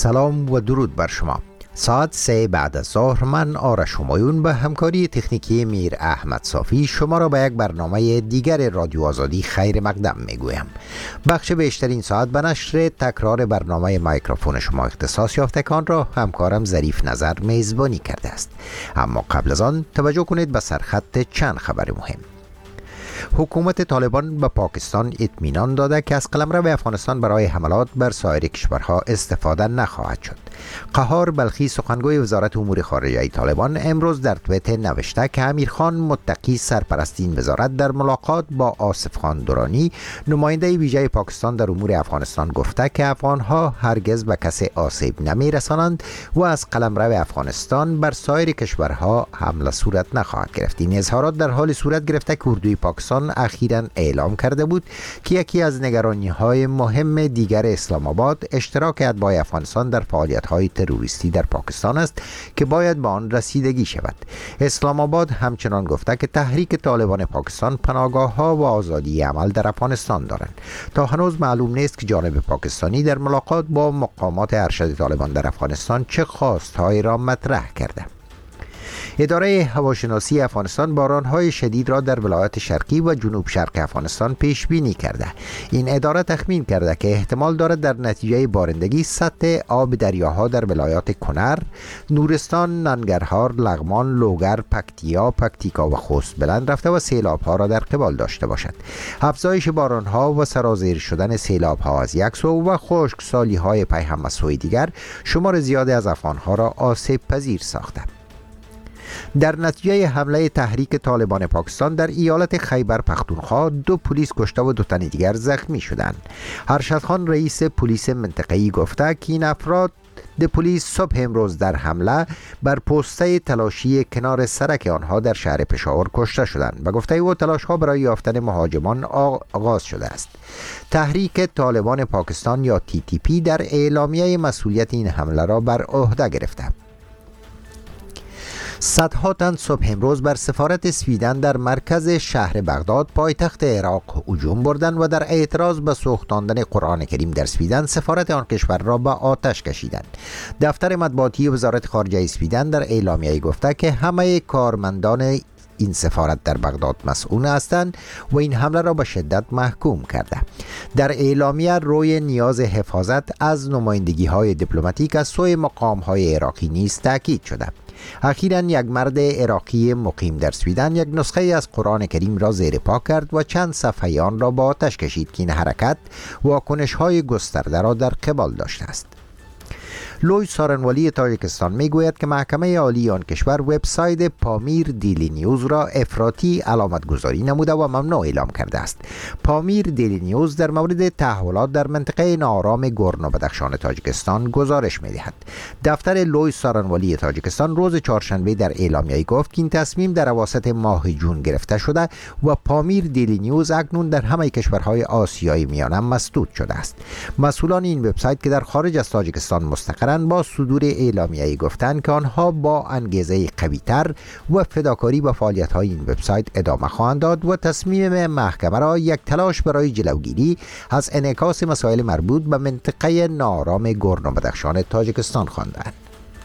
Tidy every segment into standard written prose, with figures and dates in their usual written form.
سلام و درود بر شما. ساعت 3 بعد از ظهر من آرش همایون به همکاری تکنیکی میر احمد صافی شما را به یک برنامه دیگر رادیو آزادی خیر مقدم میگویم. بخش بیشتر این ساعت به نشر تکرار برنامه میکروفون شما اختصاص یافتگان را همکارم ظریف نظر میزبانی کرده است. اما قبل از آن توجه کنید به سرخط چند خبر مهم. حکومت طالبان به پاکستان اطمینان داده که از قلمرو افغانستان برای حملات بر سایر کشورها استفاده نخواهد شد. قهار بلخی سخنگوی وزارت امور خارجه طالبان امروز در توییتر نوشته که امیرخان متقی سرپرست این وزارت در ملاقات با آصف خان درانی نماینده ویژه پاکستان در امور افغانستان گفته که افغانها هرگز به کسی آسیب نمیرسانند و از قلمرو افغانستان بر سایر کشورها حمله صورت نخواهد گرفت. این اظهارات در حال صورت گرفته که اردوی پاکستان اخیراً اعلام کرده بود که یکی از نگرانی‌های مهم دیگر اسلام آباد اشتراک اتباع افغانستان در فعالیت‌های تروریستی در پاکستان است که باید به آن رسیدگی شود. اسلام آباد همچنان گفته که تحریک طالبان پاکستان پناهگاه‌ها و آزادی عمل در افغانستان دارند. تا هنوز معلوم نیست که جانب پاکستانی در ملاقات با مقامات ارشد طالبان در افغانستان چه خواست‌هایی را مطرح کرده. اداره هواشناسی افغانستان باران‌های شدید را در ولایات شرقی و جنوب شرق افغانستان پیش بینی کرده. این اداره تخمین کرده که احتمال دارد در نتیجه بارندگی سطح آب دریاها در ولایات کنر، نورستان، ننگرهار، لغمان، لوگر، پکتیکا و خوست بلند رفته و سیلاب‌ها را در قبال داشته باشد. افزایش باران‌ها و سرازیر شدن سیلاب‌ها از یک سو و خشکسالی‌های پیهم از سوی دیگر شمار زیادی از افغان‌ها را آسیب پذیر ساخته. در نتیجه حمله تحریک طالبان پاکستان در ایالت خیبر پختونخوا 2 پلیس کشته و 2 تن دیگر زخمی شدند. ارشد خان رئیس پلیس منطقه‌ای گفته که این افراد پلیس صبح امروز در حمله بر پسته تلاشی کنار سرک آنها در شهر پشاور کشته شدند و گفته او تلاش‌ها برای یافتن مهاجمان آغاز شده است. تحریک طالبان پاکستان یا TTP در اعلامیه مسئولیت این حمله را بر عهده گرفته. صدها تن صبح امروز بر سفارت سویدن در مرکز شهر بغداد پایتخت عراق هجوم بردند و در اعتراض به سوختاندن قرآن کریم در سویدن سفارت آن کشور را به آتش کشیدند. دفتر مطبوعاتی وزارت خارجه سویدن در اعلامیه گفته که همه کارمندان این سفارت در بغداد مسئول هستند و این حمله را به شدت محکوم کرده. در اعلامیه روی نیاز حفاظت از نمایندگی‌های دیپلماتیک از سوی مقام‌های عراقی نیز تاکید شده. اخیراً یک مرد عراقی مقیم در سویدن یک نسخه از قرآن کریم را زیر پا کرد و چند صفحه آن را به آتش کشید که این حرکت واکنش‌های گسترده را در قبال داشته است. لوی سارنوالی تاجیکستان میگوید که محکمه عالی آن کشور وبسایت پامیر دیلی نیوز را افراطی علامت گذاری نموده و ممنوع اعلام کرده است. پامیر دیلی نیوز در مورد تحولات در منطقه ناآرام گورنو بدخشان تاجیکستان گزارش می‌دهد. دفتر لوی سارنوالی تاجیکستان روز چهارشنبه در اعلامیه گفت که این تصمیم در اواسط ماه جون گرفته شده و پامیر دیلی نیوز اکنون در همه کشورهای آسیای میانه مسدود شده است. مسئولان این وبسایت که در خارج از تاجیکستان مستقرند با صدور اعلامیه‌ای گفتند که آنها با انگیزه قوی‌تر و فداکاری به فعالیت‌های این وبسایت ادامه خواهند داد و تصمیم محکمه را یک تلاش برای جلوگیری از انعکاس مسائل مربوط به منطقه ناآرام گورنو بدخشان تاجیکستان خواندند.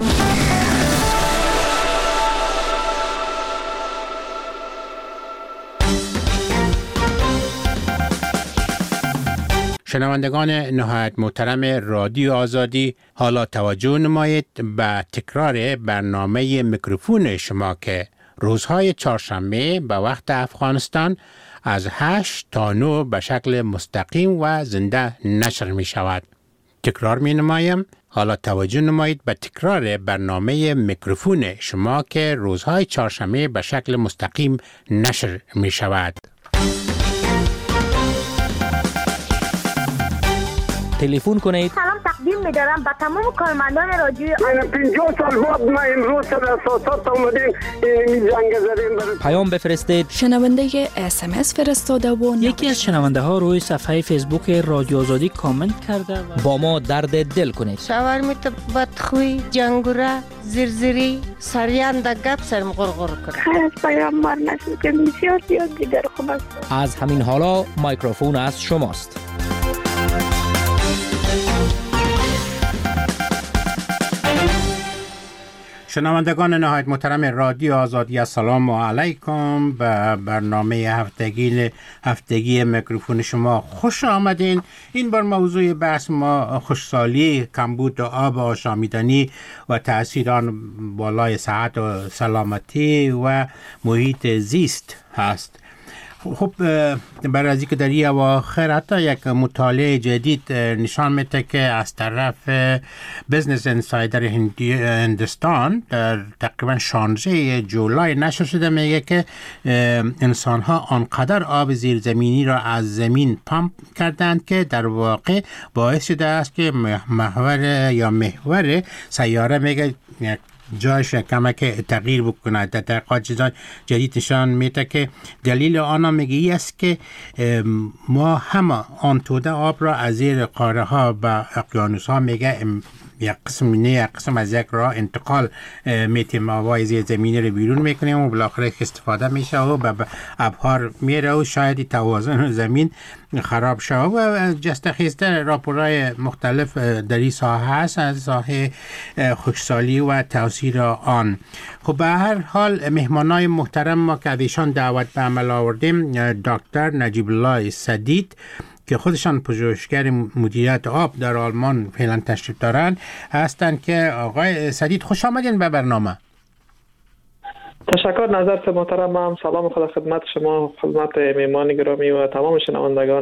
شنوندگان نهایت محترم رادیو آزادی، حالا توجه نمایید به تکرار برنامه میکروفون شما که روزهای چهارشنبه به وقت افغانستان از 8 تا 9 به شکل مستقیم و زنده نشر می شود. تکرار می نمایم. حالا توجه نمایید به تکرار برنامه میکروفون شما که روزهای چهارشنبه به شکل مستقیم نشر می شود. تلفن کنید. سلام تقدیم می‌دارم به تمام کارمندان رادیو. من 50 سال بعد ما امروز سر اساسات اومدیم این جنگ زدیم. پیام بفرستید. شنونده SMS فرستاده و یکی از شنونده ها روی صفحه فیسبوک رادیو آزادی کامنت کرده و با ما درد دل کنید. شاورمیت بدخوی، جنگوره، زرزری، سریان در گپ سرم غرغر کنه. خیر از پیامبر نشد که بسیار زیاد دیگر خوب است. از همین حالا میکروفون از شماست. شنوندگان نهایت محترم رادیو آزادی، السلام علیکم. به برنامه هفتگی میکروفون شما خوش آمدین. این بار موضوع بحث ما خشکسالی، کمبود آب آشامیدنی و تأثیر آن بالای صحت و سلامتی و محیط زیست هست. خب برای از اینکه در این اواخر حتی یک مطالعه جدید نشان میده که از طرف بزنس انسایدر هندوستان در تقریبا 16 جولای نشر شده، میگه که انسان ها آنقدر آب زیرزمینی را از زمین پمپ کردند که در واقع باعث شده است که محور سیاره میگه جایش کمک تغییر بکنه. در تحقیقات جدید نشان میده که دلیل آن میگه است که ما همه آن توده آب را از زیر قاره ها و اقیانوس ها میگه یک قسم از یک راه انتقال میتیم، آبای زیر زمینی رو بیرون میکنیم و بالاخره استفاده میشه و به ابحار میره و شاید توازن زمین خراب شد و جستخیزده راپورهای مختلف در این ساحه هست از ساحه خشکسالی و تاثیر آن. خب به هر حال مهمانای محترم ما که ایشان دعوت به عمل آوردیم، دکتر نجیب الله سدید که خودشان پژوهشگر مدیریت آب در آلمان فعلا تشریف دارند هستند. که آقای سدید خوش آمدین به برنامه. تشکر نظرت محترم. سلام خدا خدمت شما، خدمت میهمان گرامی و تمام شنوندگان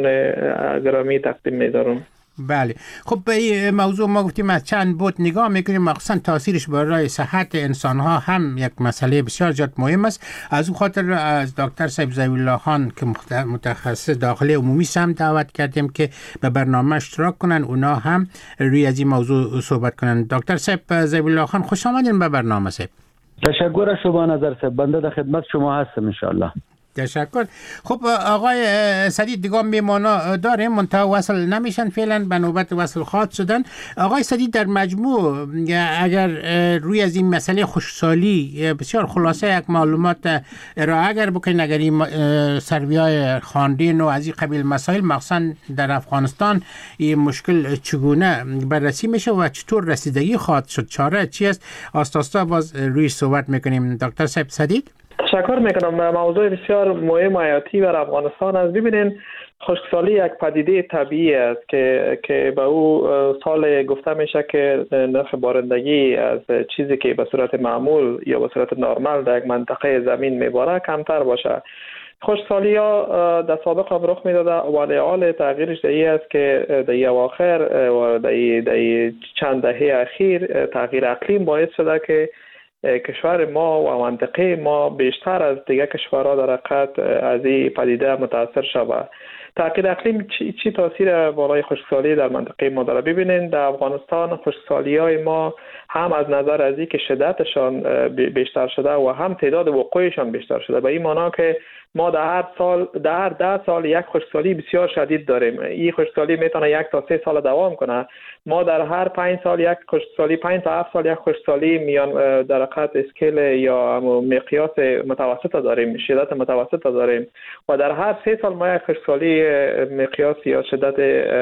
گرامی تقدیم می‌دارم. بله، خب به این موضوع ما گفتیم از چند بود نگاه میکنیم، مخصوصا تاثیرش برای صحت انسان ها هم یک مسئله بسیار زیاد مهم است. از اون خاطر از دکتر صاحب ضوی الله خان که متخصص داخلی عمومی هم دعوت کردیم که به برنامه اشتراک کنن، اونا هم روی از این موضوع صحبت کنن. دکتر صاحب ضوی الله خان خوش آمدین به برنامه صاحب. تشکر از شما نظر صاحب، بنده در خدمت شما هستم ان شاء الله. تشکر. خب آقای سدید دیگه میمانا داریم منتها وصل نمیشن، فعلا به نوبت وصل خواهد شدن. آقای سدید در مجموع اگر روی از این مسئله خشکسالی بسیار خلاصه یک معلومات ارائه اگر بکنین، اگر این سروی‌های خواندین و از این قبیل مسائل مخصوصا در افغانستان این مشکل چگونه بررسی میشه و چطور رسیدگی خواهد شد، چاره چی است، آستاستا باز روی صحبت میکنیم. دکتر صاحب سدید. تشکر میکنم. موضوع بسیار مهم و حیاتی در افغانستان است. ببینین خشکسالی یک پدیده طبیعی است که به او سال گفته میشه که نرخ بارندگی از چیزی که به صورت معمول یا به صورت نرمال در یک منطقه زمین میباره کمتر باشه. خشکسالی ها در سابق هم رخ میداده ولی حال تغییرش در است که در اواخر و در چند دهه اخیر تغییر اقلیم باعث شده که کشور ما و منطقه ما بیشتر از دیگه کشورها در حقیقت از این پدیده متاثر شود. تغییر اقلیم چی تاثیر بالای خشکسالی در منطقه ما داره؟ ببینید در افغانستان خشکسالی‌های ما هم از نظر از این که شدتشان بیشتر شده و هم تعداد وقوعشان بیشتر شده. به این معنی که ما در هر 10 سال یک خشکسالی بسیار شدید داریم. این خشکسالی میتونه 1 تا 3 سال دوام کنه. ما در هر 5 سال یک خشکسالی، 5 تا 7 سال یک خشکسالی میان در حقیقت اسکیل یا مقیاس متوسط داریم، شدت متوسط داریم و در هر 3 سال ما یک خشکسالی مقیاس یا شدت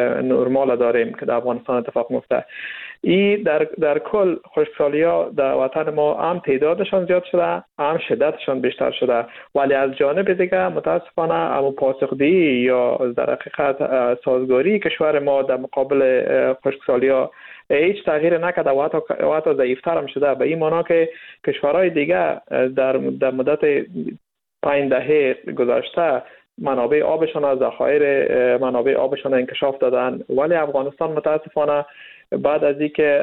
نرمال داریم که در افغانستان اتفاق میفته. این در کل خشکسالی‌ها در وطن ما هم تعدادشان زیاد شده، هم شدتشان بیشتر شده، ولی از جانب دیگه متاسفانه هم پاسخدهی یا در حقیقت سازگاری کشور ما در مقابل خشکسالی‌ها هیچ تغییر نکرده و حتی ضعیف‌تر هم شده. به این معنی که کشورهای دیگه در مدت 5 دهه گذشته منابع آبشان از ذخایر منابع آبشان انکشاف دادن، ولی افغانستان متاسفانه بعد از اینکه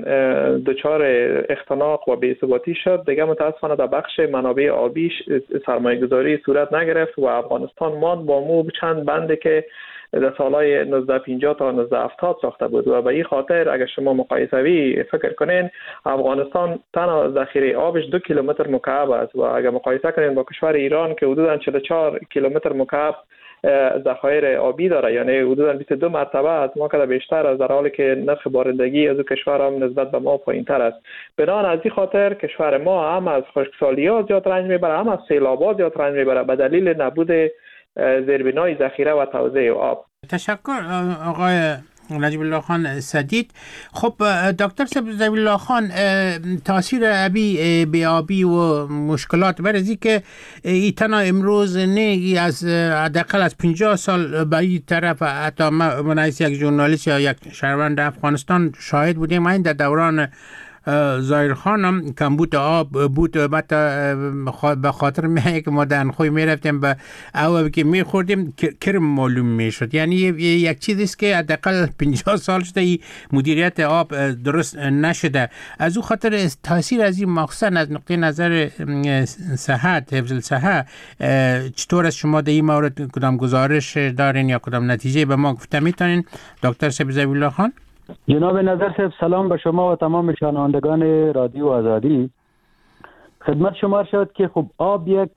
دچار اختناق و بی‌ثباتی شد دیگه متاسفانه در بخش منابع آبیش سرمایه‌گذاری صورت نگرفت و افغانستان ماند با مو چند بنده که در سالهای 1950 تا 1970 ساخته بود و به این خاطر اگر شما مقایسوی فکر کنین افغانستان تنها ذخیره آبش 2 کیلومتر مکعب است و اگر مقایسه کنین با کشور ایران که حدوداً 44 کیلومتر مکعب ذخایر آبی داره، یعنی حدوداً 22 مرتبه از ما که بیشتر است، در حالی که نرخ بارندگی از کشور هم نسبت به ما پایین‌تر است. بنابراین از این خاطر کشور ما هم از خشکسالی‌ها زیاد رنج میبره، هم از سیلاب‌ها زیاد رنج میبره به دلیل نبود زیربنای ذخیره و توزیع آب. تشکر آقای نجیب الله خان سدید. خب دکتر نجیب الله خان، تاثیر ابی بیابی و مشکلات برزی که ایتنا امروز نه از حداقل از 50 سال به این طرف، حتی من از یک ژورنالیست یا یک شهروند افغانستان شاهد بودیم. این در دوران ظاهر خانم کمبود آب بود، به خاطر میگه که ما در انخوی میرفتیم به آب که میخوردیم کرم معلوم میشد. یعنی یک چیزی است که حداقل 50 سال شده این مدیریت آب درست نشده. از او خاطر تاثیر از این مخصوصا از نقطه نظر صحت، حفظ الصحه، چطور از شما در این مورد کدام گزارش دارین یا کدام نتیجه به ما گفته میتونین دکتر ذبیح الله خان؟ جناب نظر صاحب، سلام به شما و تمام شنوندگان رادیو آزادی. خدمت شما شد که خب آب یک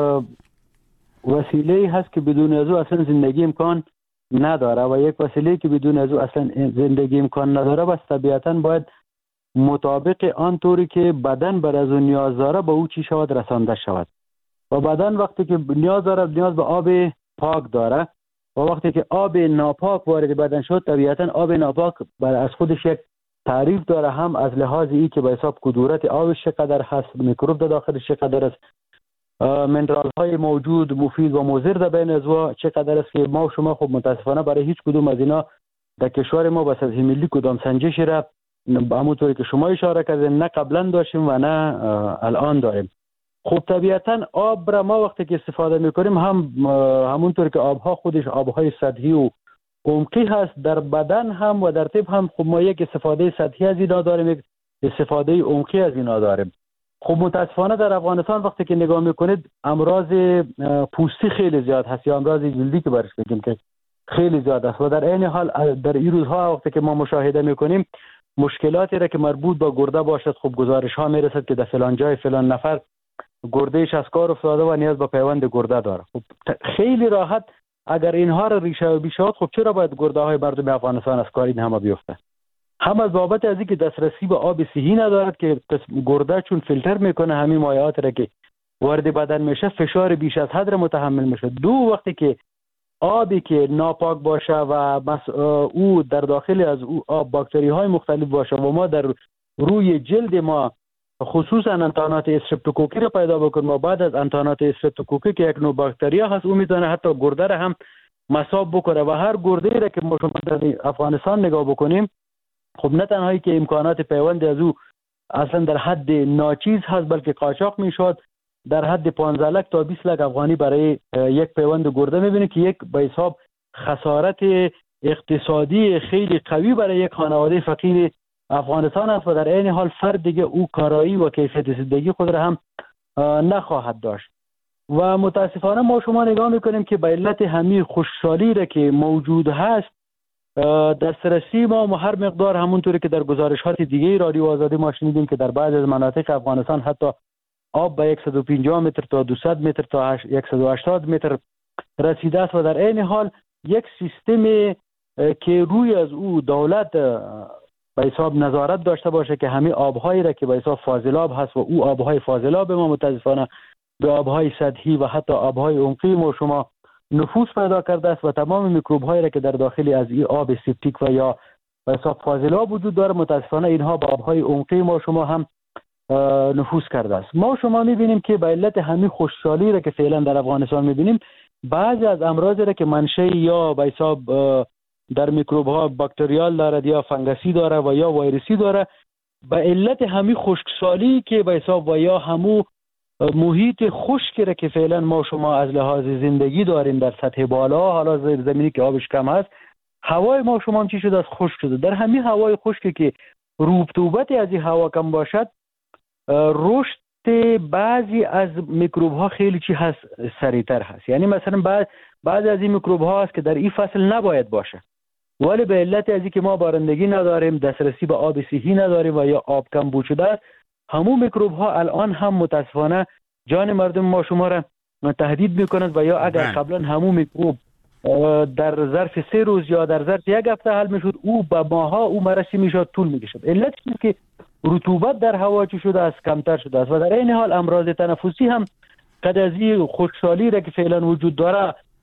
وسیله هست که بدون از او اصلا زندگی امکان نداره و یک وسیله که بدون از او اصلا زندگی امکان نداره، بس طبیعتا باید مطابق آن طوری که بدن بر از اون نیاز داره به او چی شود رسانده شود. و بدن وقتی که نیاز داره نیاز به آب پاک داره و وقتی که آب ناپاک وارد بدن شد، طبیعتا آب ناپاک از خودش یک تعریف داره، هم از لحاظ ای که به حساب کدورت آبش چقدر هست، میکروب در داخلش چقدر است، منرال های موجود مفید و مضر در بین ازوا چقدر است که ما و شما خب متاسفانه برای هیچ کدوم از اینا در کشور ما بس از ملی کدام سنجشی را همونطوری که شما اشاره کردین نه قبلا داشتیم و نه الان داریم. خب طبیعتا آب را ما وقتی که استفاده میکنیم همونطور که آبها خودش آبهای سطحی و عمقی هست، در بدن هم و در طب هم خب ما یک استفاده سطحی از اینا داریم، یک استفاده عمقی از اینا داریم. خب متاسفانه در افغانستان وقتی که نگاه میکنید امراض پوستی خیلی زیاد هست یا امراض جلدی که برش بگیم که خیلی زیاد است و در این حال در این روزها وقتی که ما مشاهده میکنیم مشکلاتی را که مربوط با گرده باشد، خب گزارش ها میرسد که در فلان جای فلان نفر گردهش از کار افتاده و نیاز به پیوند گرده داره. خب خیلی راحت اگر اینها را ریشه و بیشات، خب چرا باید گرده های مردم افغانستان از کار این همه بیفته؟ هم از بابت از اینکه دسترسی به آب صحی ندارد که گرده چون فیلتر میکنه همین مایعات را که وارد بدن میشه فشار بیش از حد را متحمل میشه. دو وقتی که آبی که ناپاک باشه و او در داخل از او آب باکتری های مختلف باشه و ما در روی جلد ما خصوصا انتانات استرپتوکوکی را پیدا بکنیم و بعد از انتانات استرپتوکوکی که یک نوع باکتریا هست او میتونه حتی گرده را هم مصاب بکنه و هر گرده را که ما شما در افغانستان نگاه بکنیم خب نه تنهایی که امکانات پیوند از او اصلا در حد ناچیز هست بلکه قاچاق میشد. در حد 15 لک تا 20 لک افغانی برای یک پیوند گرده میبینه که یک به حساب خسارت اقتصادی خیلی قوی برای یک خانواده فقیر افغانستان است و در این حال فرد دیگه او کارایی و کیفیت زندگی خود را هم نخواهد داشت. و متاسفانه ما شما نگاه میکنیم که به علت همین خوشحالی را که موجود هست دسترسی ما هر مقدار همونطوری که در گزارشات دیگه رادیو آزادی ما شنیدیم که در بعض از مناطق افغانستان حتی آب به 150 متر تا 200 متر تا 180 متر رسیده است و در این حال یک سیستم که روی از او دولت به حساب نظارت داشته باشه که همه آبهایی را که به حساب فاضلاب هست و او آبهای فاضلاب ما متاسفانه به آبهای سطحی و حتی آبهای عمقی ما شما نفوذ پیدا کرده است و تمام میکروب هایی را که در داخل از این آب سپتیک و یا به حساب فاضلاب وجود داره متاسفانه اینها با آبهای عمقی ما شما هم نفوذ کرده است. ما شما میبینیم که به علت همین خوشحالی را که فعلا در افغانستان میبینیم بعضی از امراض را که منشأ یا به حساب در میکروب ها باکتریال داره یا فنگسی داره و یا ویروسی داره به علت همین خشکسالی که به حساب و یا همو محیط خشکی را که فعلا ما شما از لحاظ زندگی داریم در سطح بالا، حالا زمینی که آبش کم هست، هوای ما شما هم چی شده از خشک شده. در همین هوای خشکی که رطوبت از این هوا کم باشد رشد بعضی از میکروب ها خیلی چی هست سریعتر هست. یعنی مثلا بعضی از این میکروب ها هست که در این فصل نباید باشه ولی به علت از اینکه ما بارندگی نداریم، دسترسی به آب صحی نداریم و یا آب کم بود شده است، همون میکروب ها الان هم متاسفانه جان مردم ما شما را تهدید میکنند و یا اگر قبلا همون میکروب در ظرف 3 روز یا در ظرف 1 هفته حل میشد او به ماها او مرسی میشد طول میکشد. علت اینه که رطوبت در هوا چی شده است کمتر شده است و در این حال امراض تنفسی هم قد از این خوشحالی را که فعلا وجود داره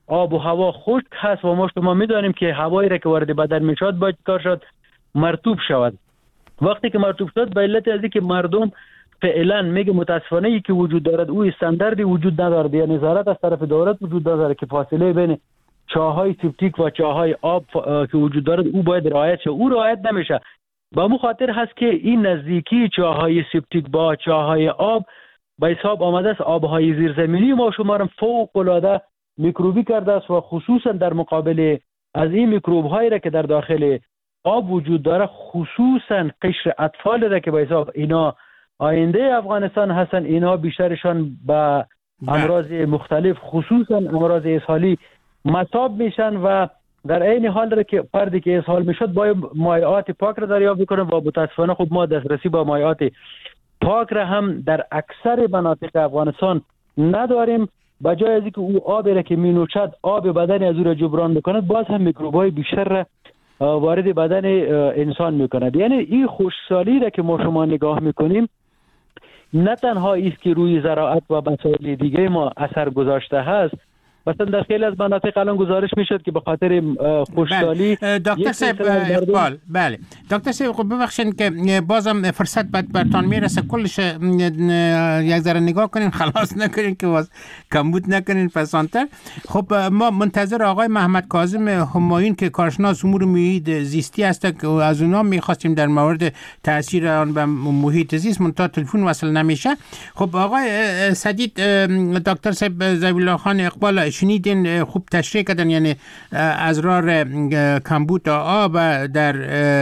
آب و هوا خشک هست و ما شما میدانیم که هوایی را که وارد بدن میشود باید کار شد مرطوب شود. وقتی که مرطوب شد به علت از اینکه مردم فعلا میگه متاسفانه ای که وجود دارد او استانداردی وجود ندارد، یعنی نظارت از طرف دولت وجود ندارد که فاصله بین چاهای سپتیک و چاهای آب که وجود دارد او باید رعایت شه. او رعایت نمیشه. با مو خاطر هست که این نزدیکی چاهای سپتیک با چاهای آب به حساب آمده است آبهای زیرزمینی ما شما را فوق العاده میکروبی کرده است و خصوصا در مقابل از این میکروب هایی را که در داخل آب وجود داره، خصوصا قشر اطفال را که به حساب اینا آینده افغانستان هستن، اینا بیشترشان به امراض مختلف خصوصا امراض اسهالی مصاب میشن و در عین حال را که فردی که اسهال میشد باید مایعات پاک را دریافت بکنه و متاسفانه خب ما دسترسی با مایعات پاک را هم در اکثر مناطق افغانستان نداریم. بجای از اینکه او آبی را که می نوشد آب بدن از او را جبران بکند، باز هم میکروب‌های بیشتر را وارد بدن انسان میکند. یعنی این خشکسالی را که ما شما نگاه میکنیم نه تنها است که روی زراعت و مسائل دیگه ما اثر گذاشته هست، مثلا در خیلی از مناطق الان گزارش میشد که به خاطر خشکسالی دکتر صاحب اقبال، بله دکتر صاحب خب ببخشید که بازم فرصت برتان میرسه کلش یک ذره نگاه کنین، خلاص نکنین که باز کمبود نکنین پسانتر. خب ما منتظر آقای محمد کاظم همایون که کارشناس امور محیط زیستی هست که از اونا میخواستیم در مورد تاثیر آن به محیط زیست منتها تلفن وصل نمیشه. خب آقای سدید، دکتر صاحب ذبیح خان اقبال شنیدین، خوب تشریح کردن، یعنی اضرار کمبود آب در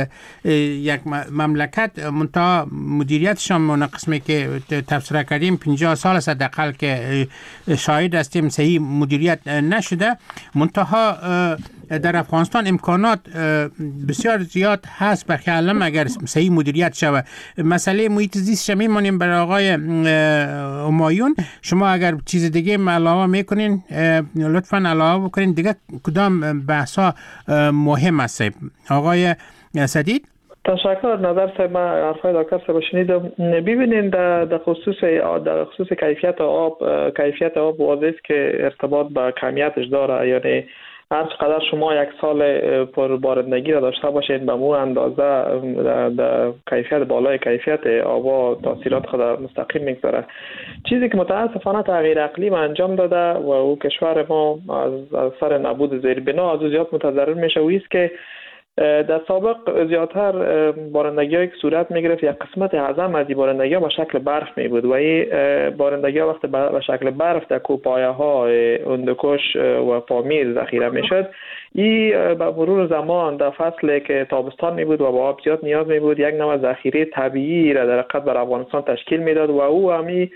یک مملکت منتها مدیریتشان اون قسمی که تفسیر کردیم 50 سال است حداقل که شاهد هستیم صحیح مدیریت نشده. منتها در افغانستان امکانات بسیار زیاد هست برای علم اگر صحیح مدیریت شود. مسئله محیط زیست میمونیم برای آقای همایون. شما اگر چیز دیگه علاوه میکنین لطفاً علاوه بکنین. دیگه کدام بحثا مهم است آقای سدید؟ تشکر. نظر صاحب من حرفای دکتر صاحب شنیدم. ببینید در خصوص کیفیت آب واضح است که ارتباط با کمیتش داره. یعنی هر چقدر شما یک سال پربارندگی را داشته باشید به مو اندازه در کیفیت بالای کیفیت آب تاثیرات خود مستقیم میگذاره. چیزی که متاسفانه تغییر اقلیم انجام داده و او کشور ما از سر نبود زیربنا از زیاد متضرر میشه و است که در سابق زیادتر بارندگی‌هایی که صورت می‌گرفت یک قسمت اعظم از این بارندگی‌ها به شکل برف می‌بود و این بارندگی‌ها وقتی به شکل برف در کوهپایه‌ها هندوکش و پامیر ذخیره می‌شد، این به مرور زمان در فصلی که تابستان می‌بود و با آب زیاد نیاز می‌بود یک نوع ذخیره طبیعی را در حقیقت بر افغانستان تشکیل می‌داد و او همی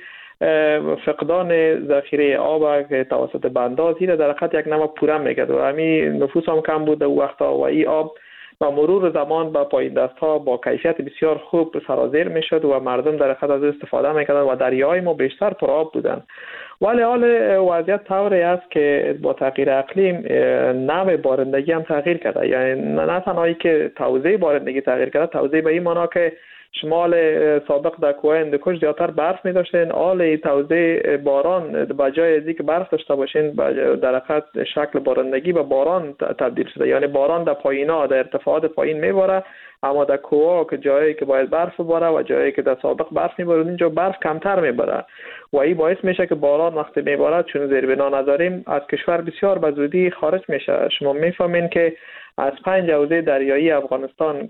فقدان ذخیره آب که توسط بنداز را در حقیقت یک نوع پوره می‌کرد و همی نفوس هم کم بود او وقتا و این آب با مرور زمان با پایین دست ها با کیفیت بسیار خوب سرازیر می شد و مردم در حقیقت از استفاده می کردند و دریاهای ما بیشتر پر آب بودند. ولی حال وضعیت طوری است که با تغییر اقلیم نوع بارندگی هم تغییر کرده. یعنی نه تنهایی که توزیع بارندگی تغییر کرده، توزیع به این معنا که شمال سابق در کوه هندوکش زیادتر برف می داشتین، حال توزیع باران بجای از اینکه برف داشته باشین در حقیقت شکل بارندگی به باران تبدیل شده. یعنی باران در پایینا در ارتفاعات پایین میباره، اما در کوه که جایی که باید برف بباره و جایی که در سابق برف میبره اینجا برف کمتر میبره و این باعث میشه که باران وقتی میباره چون زیربنا نداریم از کشور بسیار به زودی خارج میشه. شما میفهمین که از 5 حوزه دریایی افغانستان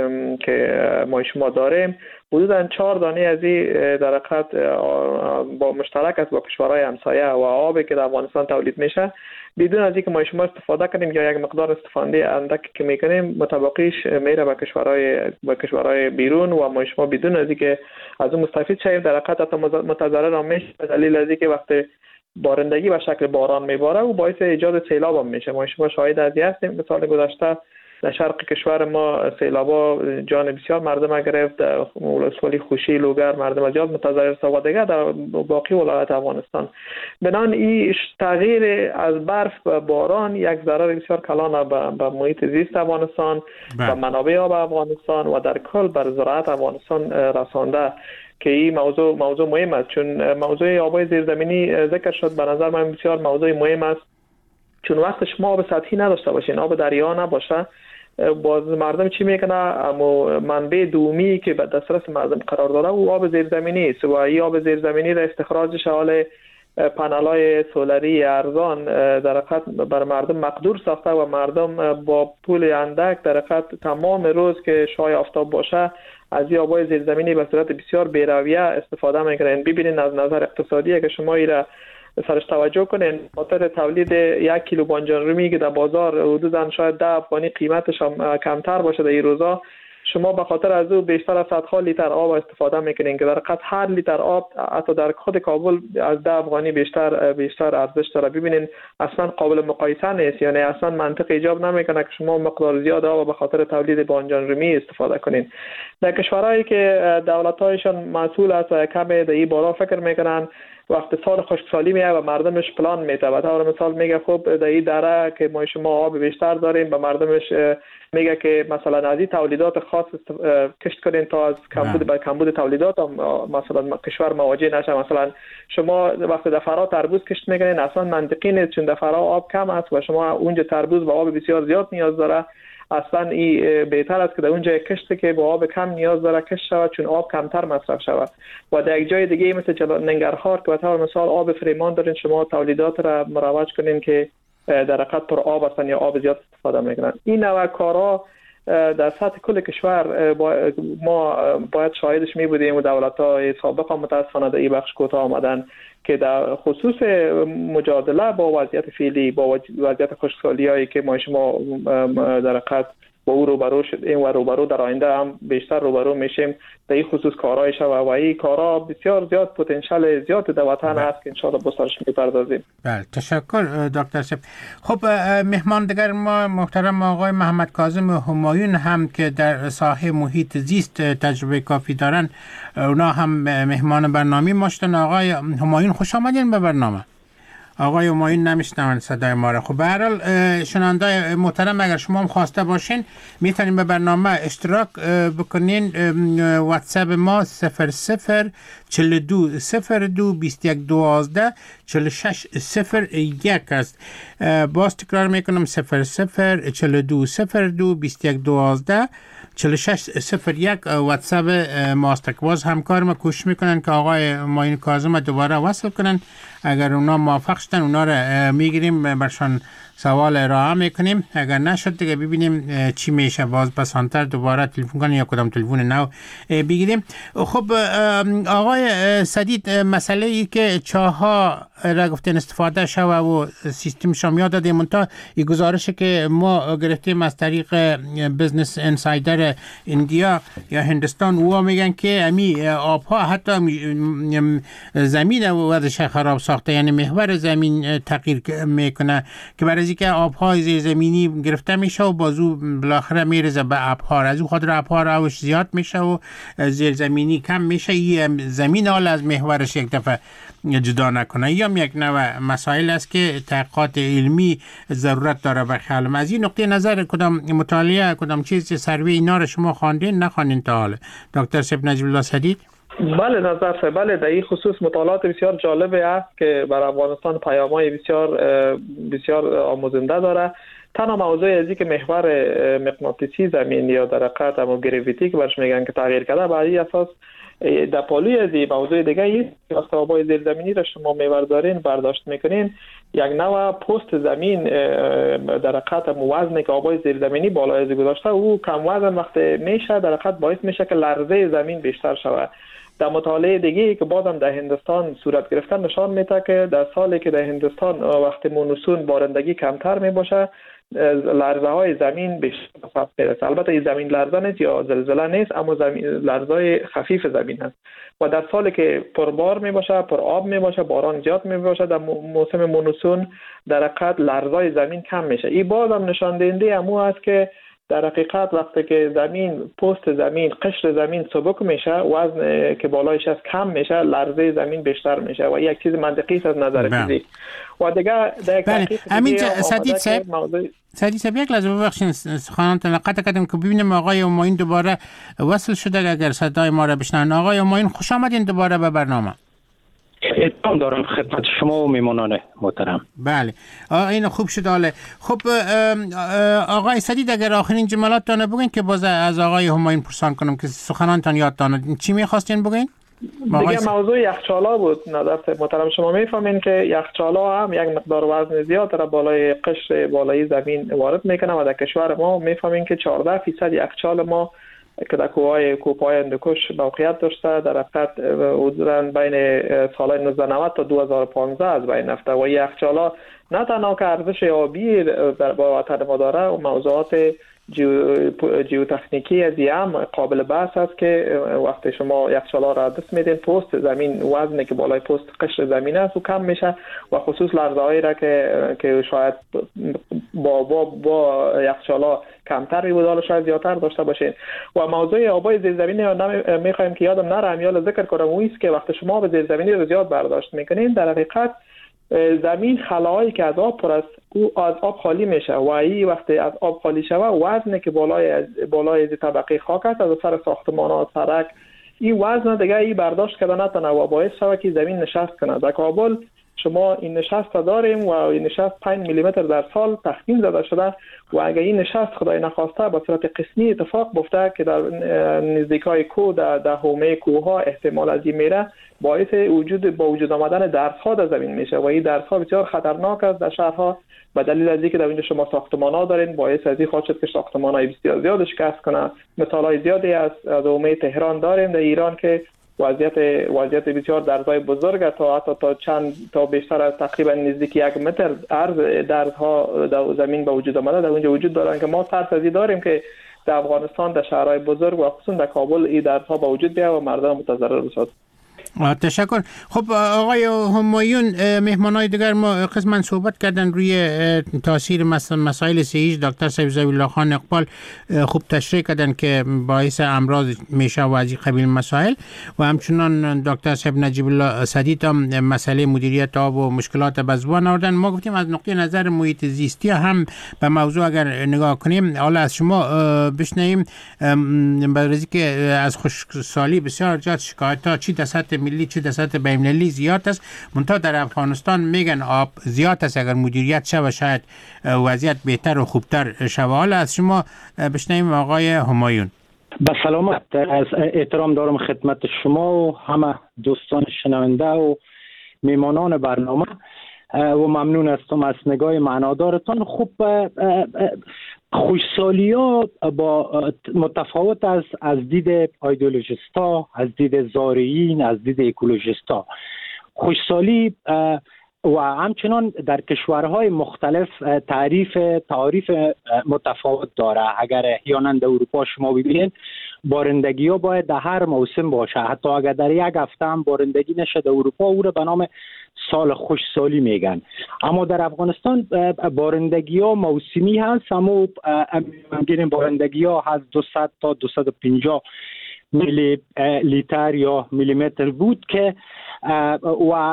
که ما شما داریم حدوداً 4 دانه از این در حقیقت با مشترک است با کشورهای همسایه و آبی که در افغانستان تولید میشه بدون از اینکه ما شما استفاده کنیم یا یک مقدار استفاده اندک که میکنیم متبقیش میره به کشورهای بیرون و ما شما بدون از اینکه از اون مستفید شویم در حقیقت متضرر میشه به دلیل از اینکه وقتی بارندگی به شکل باران میباره و باعث ایجاد سیلاب هم میشه. ما شما شاهد از هستیم که سال گذشته در شرق کشور ما سیلابا جان بسیار مردم گرفت، در ولسوالی خوشی لوگر مردم زیاد متضرر شد و دیگه در باقی ولایت افغانستان. بنان این تغییر از برف به باران یک ضرر بسیار کلان به محیط زیست افغانستان و منابع آب افغانستان و در کل بر زراعت افغانستان رسانده که این موضوع مهم است. چون موضوع آبای زیرزمینی ذکر شد، به نظر من بسیار موضوع مهم است چون وقت شما آب سطحی نداشته باشین، آب دریا نباشه، باز مردم چی میکنه؟ اما منبع دومی که به دسترس مردم قرار داره او آب زیرزمینی است و این آب زیرزمینی را استخراجش حال پنل‌های سولری ارزان در حقیقت بر مردم مقدور ساخته و مردم با پول اندک در حقیقت تمام روز که شعاع آفتاب باشه از این آبای زیرزمینی به صورت بسیار بی‌رویه استفاده میکنن. ببینید از نظر اقتصادی که شما ایرا سرش توجه کنین، خاطر تولید 1 کیلو بانجان رومی که در بازار حدوداً شاید 10 افغانی قیمتش هم کمتر باشه در این روزا، شما به خاطر از او بیشتر از صدها لیتر آب استفاده میکنین که در حقیقت هر لیتر آب حتی در خود کابل از 10 افغانی بیشتر ارزش داره. ببینین اصلا قابل مقایسه نیست، یعنی اصلا منطق ایجاب نمیکنه که شما مقدار زیاد آب به خاطر تولید بانجان رومی استفاده کنین. در کشورهایی که دولت‌هایشان مسئول است و کم در این بالا فکر میکنن، وقت سال خشکسالی میاد و مردمش پلان میده و طور مثال میگه خب در این دره که ما شما آب بیشتر داریم، به مردمش میگه که مثلا از این تولیدات خاص کشت کنین تا از کمبود تولیدات مثلا کشور مواجه نشه. مثلا شما وقت در فرا تربوز کشت میکنین اصلا منطقی نیست، چون در فرا آب کم است و شما اونجا تربوز با آب بسیار زیاد نیاز داره. اصلا این بهتر است که در اونجا کشتی که با آب کم نیاز داره کشت شود، چون آب کمتر مصرف شود. و در یک جای دیگه مثل ننگرهار که به طور مثال آب فریمان دارین، شما تولیدات را مروج کنین که در حقیقت پر آب هستن یا آب زیاد استفاده میکنن. این نوع کارا در سطح کل کشور ما باید شاهدش می بودیم و دولت‌های سابق هم متاسفانه در این بخش کوتاه آمدن که در خصوص مجادله با وضعیت فعلی، با وضعیت خشکسالی‌هایی که ما شما در حقیقت با او روبرو شدیم و روبرو در آینده هم بیشتر روبرو میشیم، در این خصوص کارهای شد و این کارها بسیار زیاد پتانسیل زیاد در وطن هست که انشاءالله با سرش میپردازیم. بله، تشکر دکتر صاحب. خب مهمان دیگر ما محترم آقای محمد کاظم همایون هم که در ساحه محیط زیست تجربه کافی دارن، اونا هم مهمان برنامه ما شدن. آقای همایون خوش آمدین به برنامه. آقای همایون نمیشنون صدای ما را. خب به هر حال شنونده محترم، اگر شما هم خواسته باشین میتونین به برنامه اشتراک بکنین. واتساپ ما 004221124601 است. باز تکرار میکنم 004221124601 واتساپ ماست. باز همکار ما کوشش میکنن که آقای همایون کاظم دوباره وصل کنن. اگر اونا موافق شدن اونا رو میگیریم برشان سوال ارائه میکنیم، اگر نشد دیگه ببینیم چی میشه، باز بسانتر دوباره تلفن کنیم یا کدام تلفن نو بگیریم. خب آقای سدید، مسئله ای که چاها را گفتن استفاده شوه و سیستم شما یاد دادیم، منتها این گزارش که ما گرفتیم از طریق بزنس انسایدر اندیا یا هندستان، او میگن که امی آبها حتی زمین وضعش خراب ساخته، یعنی محور زمین تغییر میکنه که برای که آبهای زیر زمینی گرفته میشه و بازو بالاخره میرزه به ابحار، از اون خاطر ابحار اوش زیاد میشه و زیر زمینی کم میشه. این زمین حال از محورش یک دفعه جدا نکنه. یا یک نوع مسائل است که تحقیقات علمی ضرورت داره. و خیالم از این نقطه نظر کدام مطالعه کدام چیز سروی اینا رو شما خواندین نخواندین تا حالا دکتر صاحب نجیب الله سدید؟ بله نظر بله، در این خصوص مطالعات بسیار جالبه است که بر افغانستان پیام‌های بسیار آموزنده داره. تنها موضوع ازی که محور مغناطیسی زمین یا در حقیقت هم گریویتی که برش میگن که تغییر کرده، بر این اساس در پالوی ازی موضوع دیگه است که وقتی آبای زیر زمینی را شما می‌بردارین برداشت میکنین، یک نوع پست زمین در حقیقت وزنی که آبای زیر زمینی بالای ازی گذاشته او کم وزن وقتی میشه در حقیقت باعث میشه که لرزه زمین بیشتر شود. در مطالعه دیگه که بعدم در هندستان صورت گرفتن نشان میده که در سالی که در هندستان وقتی مونسون بارندگی کمتر میباشه، لرزه های زمین بیشتر میرسه. البته این زمین لرزه نیست یا زلزله نیست، اما لرزه های خفیف زمین است. و در سالی که پربار میباشه، پر آب میباشه، باران زیاد میباشه، در موسم مونسون در حقیقت لرزه های زمین کم میشه. این بازم نشان دهنده امو است که در حقیقت وقتی که زمین پست زمین قشر زمین سبک میشه، وزن که بالایش از کم میشه، لرزه زمین بیشتر میشه و یک چیز منطقی است از نظر فیزیک. و دیگه در یک تحقیق سدید صاحب یک لحظه ببخشید خانم قطع کردم که ببینیم آقای همایون دوباره وصل شده. اگر صدای ما را بشنن. آقای همایون خوش آمدین دوباره به برنامه. احترام دارم خدمت شما و میمانان محترم. بله این خوب شد. حاله خب آقای سدید اگر آخرین جملاتتان بگین که باز از آقای همایون پرسان کنم که سخنانتان یادتان چی میخواستین بگین؟ دیگه موضوع یخچالا بود. نظر محترم شما میفهمین که یخچالا هم یک مقدار وزن زیاد را بالای قشر بالای زمین وارد میکنه و در کشور ما میفهمین که 14% یخچال ما که در کوهپای هندوکش موقعیت داشته در حقیقت حدوداً بین سالهای 1990 تا 2015 از بین رفته و یخچالا نه تنها که ارزش آبی با وطن ما داره و موضوعات جیوتکنیکی از هم قابل بحث است که وقتی شما یخچالا را دست میدین پوست زمین وزنی که بالای پوست قشر زمین است و کم میشه و خصوص لرزه‌هایی را که شاید با یخچالا کمتر بود حالا شاید زیادتر داشته باشین. و موضوع آبای زیرزمینی میخوایم که یادم نره امیال ذکر کنم و است که وقتی شما آب زیرزمینی رو زیاد برداشت میکنین در حقیقت زمین خلاهایی که از آب پر است او از آب خالی میشه و این وقتی از آب خالی شوه وزنی که بالای طبقه خاک است از سر ساختمانات سرک این وزن دیگه این برداشت کردن نتونه و باعث شوه که زمین نشست کنه. در کابل شما این نشست داریم و این نشست 5 میلیمتر در سال تخمین زده شده و اگر این نشست خدای نخواسته به صورت قسمی اتفاق بیفته که در نزدیکای کوه در حومه کوه ها احتمال از این میره باعث با وجود آمدن درس‌ها در زمین میشه و این درس‌ها بسیار خطرناک است در شهرها به دلیل از اینکه در اینجا شما ساختمان‌ها دارین باعث از این خواهد شد که ساختمان‌های بسیار زیاد شکست کنه. مثال‌های زیادی از حومه تهران داریم در ایران که وضعیت بسیار درزهای بزرگ تا بیشتر از تقریبا نزدیک 1 متر عرض درزها در زمین به وجود آمده در اونجا وجود دارن که ما ترس از این داریم که در افغانستان در شهرهای بزرگ و خصوصا در کابل این درزها به وجود بیاید و مردم متضرر بشن. تشکر. خب آقای همایون مهمانای دیگر ما قسماً صحبت کردن روی تاثیر مسائل صحیح. دکتر ضیاء الله خان اقبال خوب تشریح کردن که باعث امراض میشه و از این قبیل مسائل و همچنان دکتر صاحب نجیب الله سدید هم مسئله مدیریت آب و مشکلات به زبان آوردن. ما گفتیم از نقطه نظر محیط زیستی هم به موضوع اگر نگاه کنیم حالا از شما بشنویم برای که از خشکسالی بسیار زیاد شکایت ها چی در سطح ملی چه در سطح بین‌المللی زیاد است منتها در افغانستان میگن آب زیاد است اگر مدیریت شه شاید وضعیت بهتر و خوبتر شه. حالا از شما بشنویم آقای همایون. با سلامت. از احترام دارم خدمت شما و همه دوستان شنونده و میمانان برنامه و ممنون هستم از نگاه معنادارتان. خوب خوشسالی ها با متفاوت از دید ایدئولوژیستا، از دید زارعین، از دید اکولوژیستا. خوشسالی و همچنان در کشورهای مختلف تعریف متفاوت داره. اگر احیانا در اروپا شما ببینید بارندگی ها باید در هر موسم باشه، حتی اگر در یک هفته هم بارندگی نشه در اروپا او را به نام سال خوشسالی میگن. اما در افغانستان بارندگی ها موسمی هست، اما میگیم بارندگی ها از 200 تا 250 میلی لیتر یا میلیمتر بود که و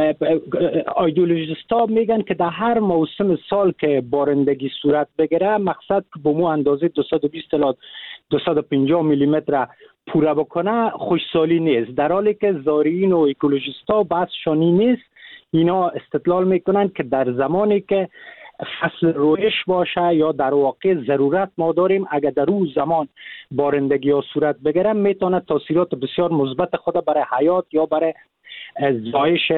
ایدئولوژیستا میگن که در هر موسم سال که بارندگی صورت بگیره مقصد که به مو اندازه 220 تا 250 میلیمتر پوره بکنه خوشسالی نیست، در حالی که زارعین و اکولوژیستا بحثشانی نیست. اینا استدلال میکنن که در زمانی که فصل رویش باشه یا در واقع ضرورت ما داریم اگر در اون زمان بارندگی ها صورت بگیره میتونه تاثیرات بسیار مثبت خود برای حیات یا برای زایش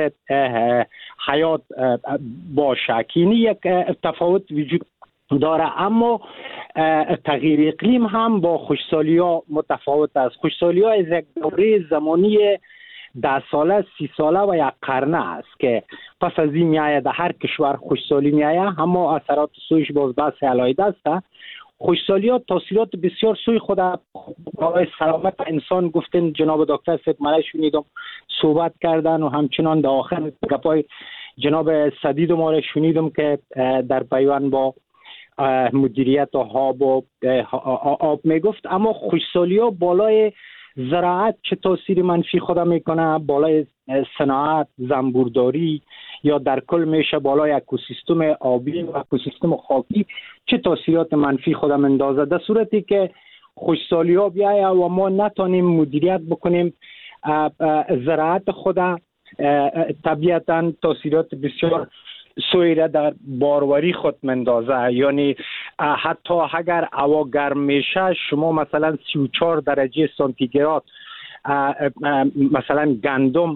حیات باشه که این یک تفاوت وجود داره. اما تغییر اقلیم هم با خوشسالی ها متفاوت است. خوشسالی ها از یک دوره زمانی 10 ساله 30 ساله و یک قرنه است که پس از این میایه در هر کشور خوشسالی میایه، اما اثرات سویش باز بحث علایده است. خوشسالی ها تاثیرات بسیار سوی خود برای سلامت انسان گفتن. جناب دکتر صاحب من شنیدم صحبت کردن و همچنان در آخر گپای جناب سدید ما شنیدم که در پیوند با مدیریت آب و آب میگفت. اما خوشسالی ها بالای زراعت چه تاثیر منفی خود میکنه، بالای صناعت، زنبورداری یا در کل میشه بالای اکوسیستم آبی و اکوسیستم خاکی چه تاثیرات منفی خود اندازه. در صورتی که خوشسالی ها بیایه و ما نتانیم مدیریت بکنیم زراعت خود طبیعتاً تاثیرات بسیار سوی را در باروری خود مندازه. یعنی حتی اگر هوا گرم میشه، شما مثلا 34 درجه سانتیگراد مثلا گندم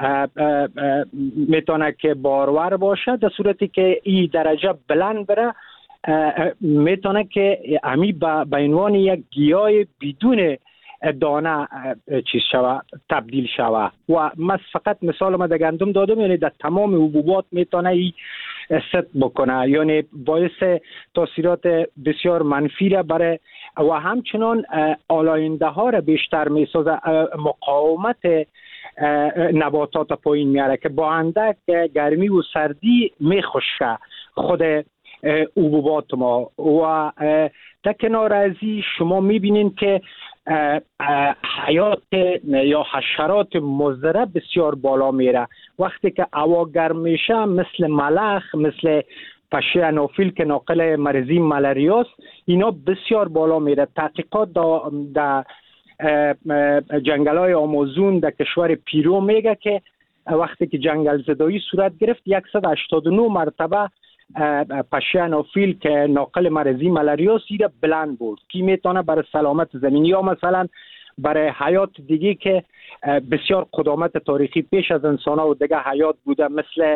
میتونه که بارور باشه، در صورتی که این درجه بلند بره میتونه که امی به عنوان یک گیاه بدون دانه چیز شوه، تبدیل شوه. و من فقط مثال ما در گندم دادم، یعنی در تمام حبوبات میتونه ای ست بکنه، یعنی باعث تاثیرات بسیار منفی را برای و همچنان آلاینده ها را بیشتر میسازه، مقاومت نباتات پایین میاره که با اندک گرمی و سردی میخوشه خود حبوبات ما. و در کنار از این شما میبینین که حیات یا حشرات مضر بسیار بالا میره. وقتی که هوا گرم میشه، مثل ملخ، مثل پشه انوفیل که ناقل مرضی ملاریاست، اینا بسیار بالا میره. تحقیقات در جنگل های آمازون در کشور پیرو میگه که وقتی که جنگل زدایی صورت گرفت 189 مرتبه پشه انوفیل که ناقل مرضی ملاریاست را بلند بود که میتونه برای سلامت زمین یا مثلا برای حیات دیگه که بسیار قدامت تاریخی پیش از انسان ها و دیگه حیات بوده،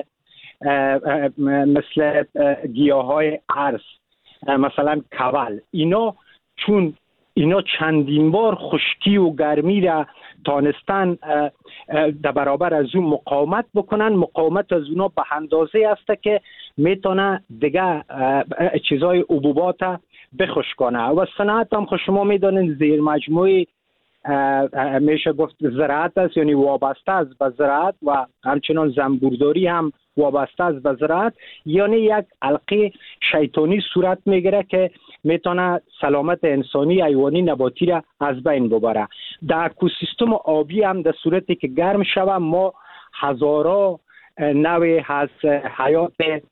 مثل گیاهای ارز، مثلا کول، چون اینا چندین بار خشکی و گرمی را تانستن در برابر از اون مقاومت بکنن. مقاومت از اونا به اندازه است که میتونه دیگه چیزای حبوبات بخشکانه. و صنعت هم خود شما میدانید زیر مجموعه میشه گفت زراعت است، یعنی وابسته است به زراعت و همچنان زنبورداری هم وابسته است به زراعت. یعنی یک حلقه شیطانی صورت میگیره که میتونه سلامت انسانی، حیوانی، نباتی را از بین ببره. در اکوسیستم آبی هم در صورتی که گرم شود ما هزارا نوع از حیات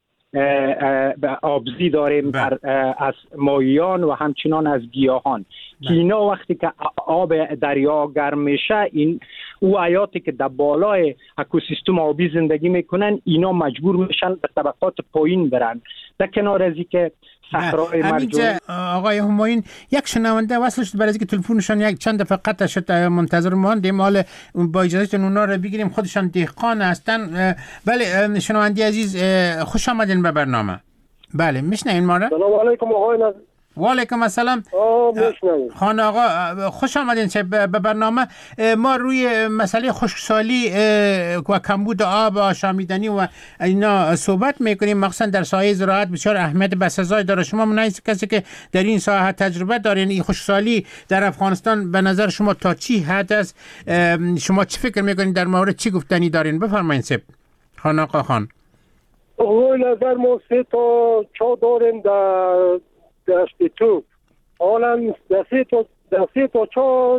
آبزی داریم از ماهیان و همچنان از گیاهان که اینا وقتی که آب دریا گرم میشه، او حیاتی که در بالای اکوسیستم آبی زندگی میکنن اینا مجبور میشن به طبقات پایین برن. در کنار از که صحرای مرجان. آقای همایون، یک شنونده وصل شد برای اینکه تلفنشان یک چند دفعه قطع شد، منتظر ماندیم. حالا با اجازهتون اونا رو بگیریم، خودشان دهقان هستن. بله شنونده عزیز، خوش آمدین به برنامه. بله میشنوین ما را؟ سلام علیکم آقای ناظر. و علیکم السلام خان آقا، خوش آمدین به برنامه. ما روی مسئله خشکسالی و کمبود آب آشامیدنی و اینا صحبت میکنیم، مخصوصا در سایه زراعت بسیار اهمیت بسزای داره. شما منایز کسی که در این ساحه تجربه دارین، این خشکسالی در افغانستان به نظر شما تا چی حد است؟ شما چی فکر میکنین در مورد چی گفتنی دارین؟ بفرمایید سب خان آقا. خان آقای نظر، ما 3 تا چا داریم در دشت توپ. حالا در 3 تا چا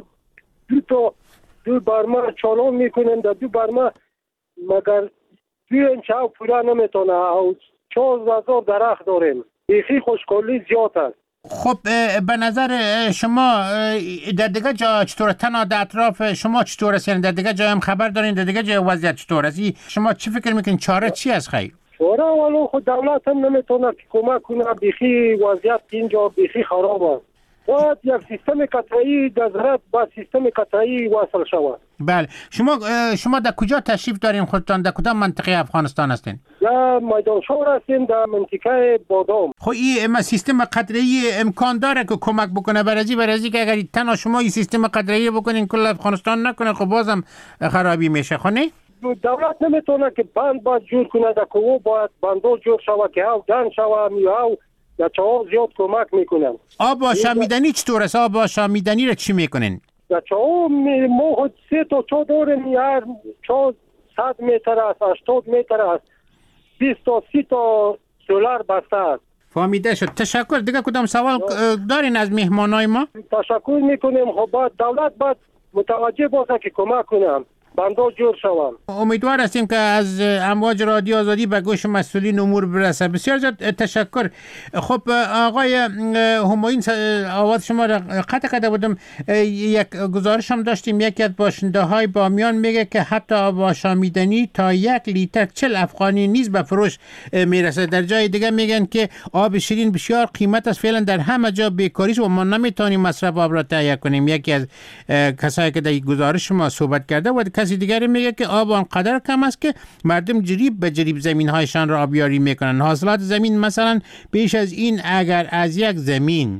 دو برمه چالان میکنن، در 2 برمه مگر 2 انچ پورا نمیتونه. او 14,000 درخت داریم. بیخی خشکسالی زیاد است. خب به نظر شما در دیگه جا چطوره؟ تنها در اطراف شما چطور است؟ یعنی در دیگه جا هم خبر دارین در دیگه جا وضعیت چطور است؟ شما چی فکر میکنین چاره چی است خیر؟ چاره ولو خود دولت هم نمیتونه که کمک کنه. بیخی وضعیت اینجا بیخی خراب است. باید یک سیستم قطعی در زراعت با سیستم قطعی وصل شود. بله. شما در کجا تشریف دارین خودتان؟ در کدام منطقه افغانستان هستین؟ در میدان شور هستیم، در منطقه بادام. خب این سیستم قطعی امکان داره که کمک بکنه برای که اگر تنها شما این سیستم قطعی بکنین کل افغانستان نکنه، خب بازم خرابی میشه. خب نه دولت نمیتونه که بند باید جور کنه، در کوه باید بندو جور شود که او دن شود او در چاه زیاد کمک میکنن. آب آشامیدنی چطور است؟ آب آشامیدنی را چی میکنن؟ در چاه ما خود 3 تا چاه داریم، هر چاه 100 متر است، 80 متر است، 20 تا 30 تا سولار بسته است. فهمیده شد. تشکر. دیگه کدام سوال دارین از مهمانای ما؟ تشکر میکنیم. خب دولت باید متوجه باشه که کمک کنم. بنده جور شوم. امیدوار هستیم که از امواج رادیو آزادی به گوش مسئولین امور برسه. بسیار زیاد تشکر. خب آقای همایون، آواز شما را قطع کرده بودم. یک گزارش هم داشتیم، یکی از باشنده های بامیان میگه که حتی آب آشامیدنی تا 1 لیتر 40 افغانی نیز به فروش میرسه. در جای دیگه میگن که آب شیرین بسیار قیمت است، فعلا در همه جا بیکاری است و ما نمیتونیم مصرف آب را تهیه کنیم. یکی از کسایی که در گزارش ما صحبت کرده و کسی دیگری میگه که آب آنقدر کم است که مردم جریب به جریب زمین هایشان را آبیاری میکنن. حاصلات زمین مثلا بیش از این اگر از یک زمین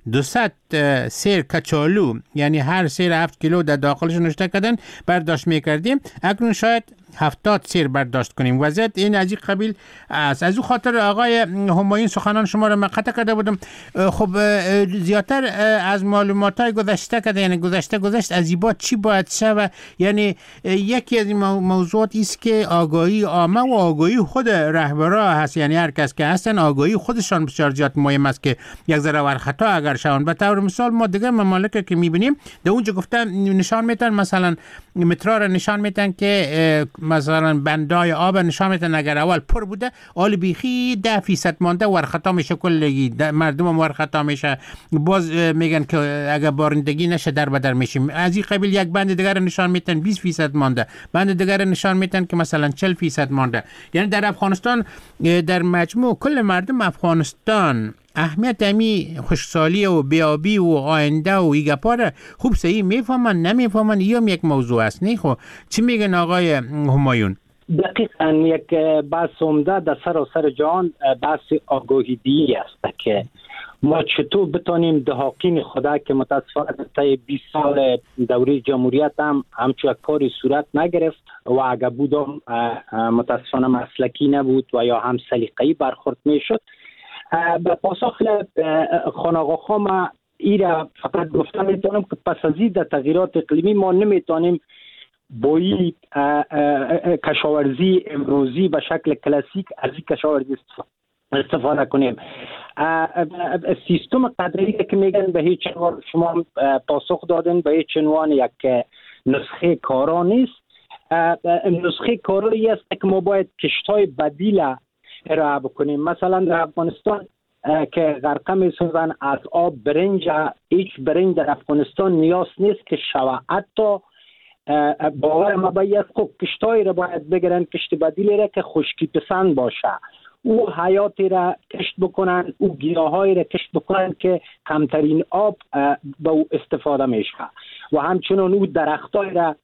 200 سیر کچالو، یعنی هر سیر 7 کیلو در داخلش نشته کردن، برداشت میکردیم، اکنون شاید 70 سیر برداشت کنیم. وضعیت این از این قبیل است. از او خاطر آقای همایون سخنان شما را مقطع کرده بودم. خب زیادتر از معلومات‌های گذشته کرده، یعنی گذشت از ایبا چی باید شود. یعنی یکی از این موضوعات است که آگاهی عامه و آگاهی خود رهبرا هست، یعنی هر کس که هستن آگاهی خودشان بسیار زیاد مهم است که یک ذره ور خطا اگر شون. به طور مثال ما دیگه ممالک که می‌بینیم در اونجا گفتن نشان میتن، مثلا مترو را نشان میتن که مثلا بندای آب نشان میتن اگر اول پر بوده آل بیخی 10% مانده ورخطا میشه، کلگی مردم هم ورخطا میشه. باز میگن که اگر بارندگی نشه در بدر میشیم. از این قبیل یک بند دیگر نشان میتن 20% مانده، بند دیگر نشان میتن که مثلا 40% مانده. یعنی در افغانستان در مجموع کل مردم افغانستان اهمیت امی خوشسالی و بیابی و آینده و ایگپار خوب صحیح میفهمن نمیفهمن. یا یک موضوع است نه؟ خب چی میگن آقای همایون؟ دقیقاً یک بحث عمده در سراسر جهان بحث آگاهی دی است که ما چطور بتانیم دهاقین خدا که متاسفانه تا 20 سال دوره جمهوریت هم همچون کاری صورت نگرفت و اگر بودم متاسفانه مسلکی نبود و یا هم سلیقه‌ای برخورد میشد. به پاسخ خانقاه ما ایره فقط گفتم میتونم که پس از این تغییرات اقلیمی ما نمیتونیم بایی کشاورزی امروزی به شکل کلاسیک از این کشاورزی استفاده کنیم. سیستم قدری که میگن به هیچ عنوان شما پاسخ دادن به هیچ عنوان یک نسخه کارا نیست. نسخه کاری است که ما باید کشتای بدیل ارائه بکنیم. مثلا در افغانستان که غرقه میسازن از آب برنج، هیچ برنج در افغانستان نیاز نیست که شوه. حتی باور ما باید خوب کشتایی را باید بگیرن، کشت بدیلی را که خشکی پسند باشه، او حیاتی را کشت بکنن، او گیاهایی را کشت بکنن که کمترین آب به او استفاده میشه و همچنان او درختایی را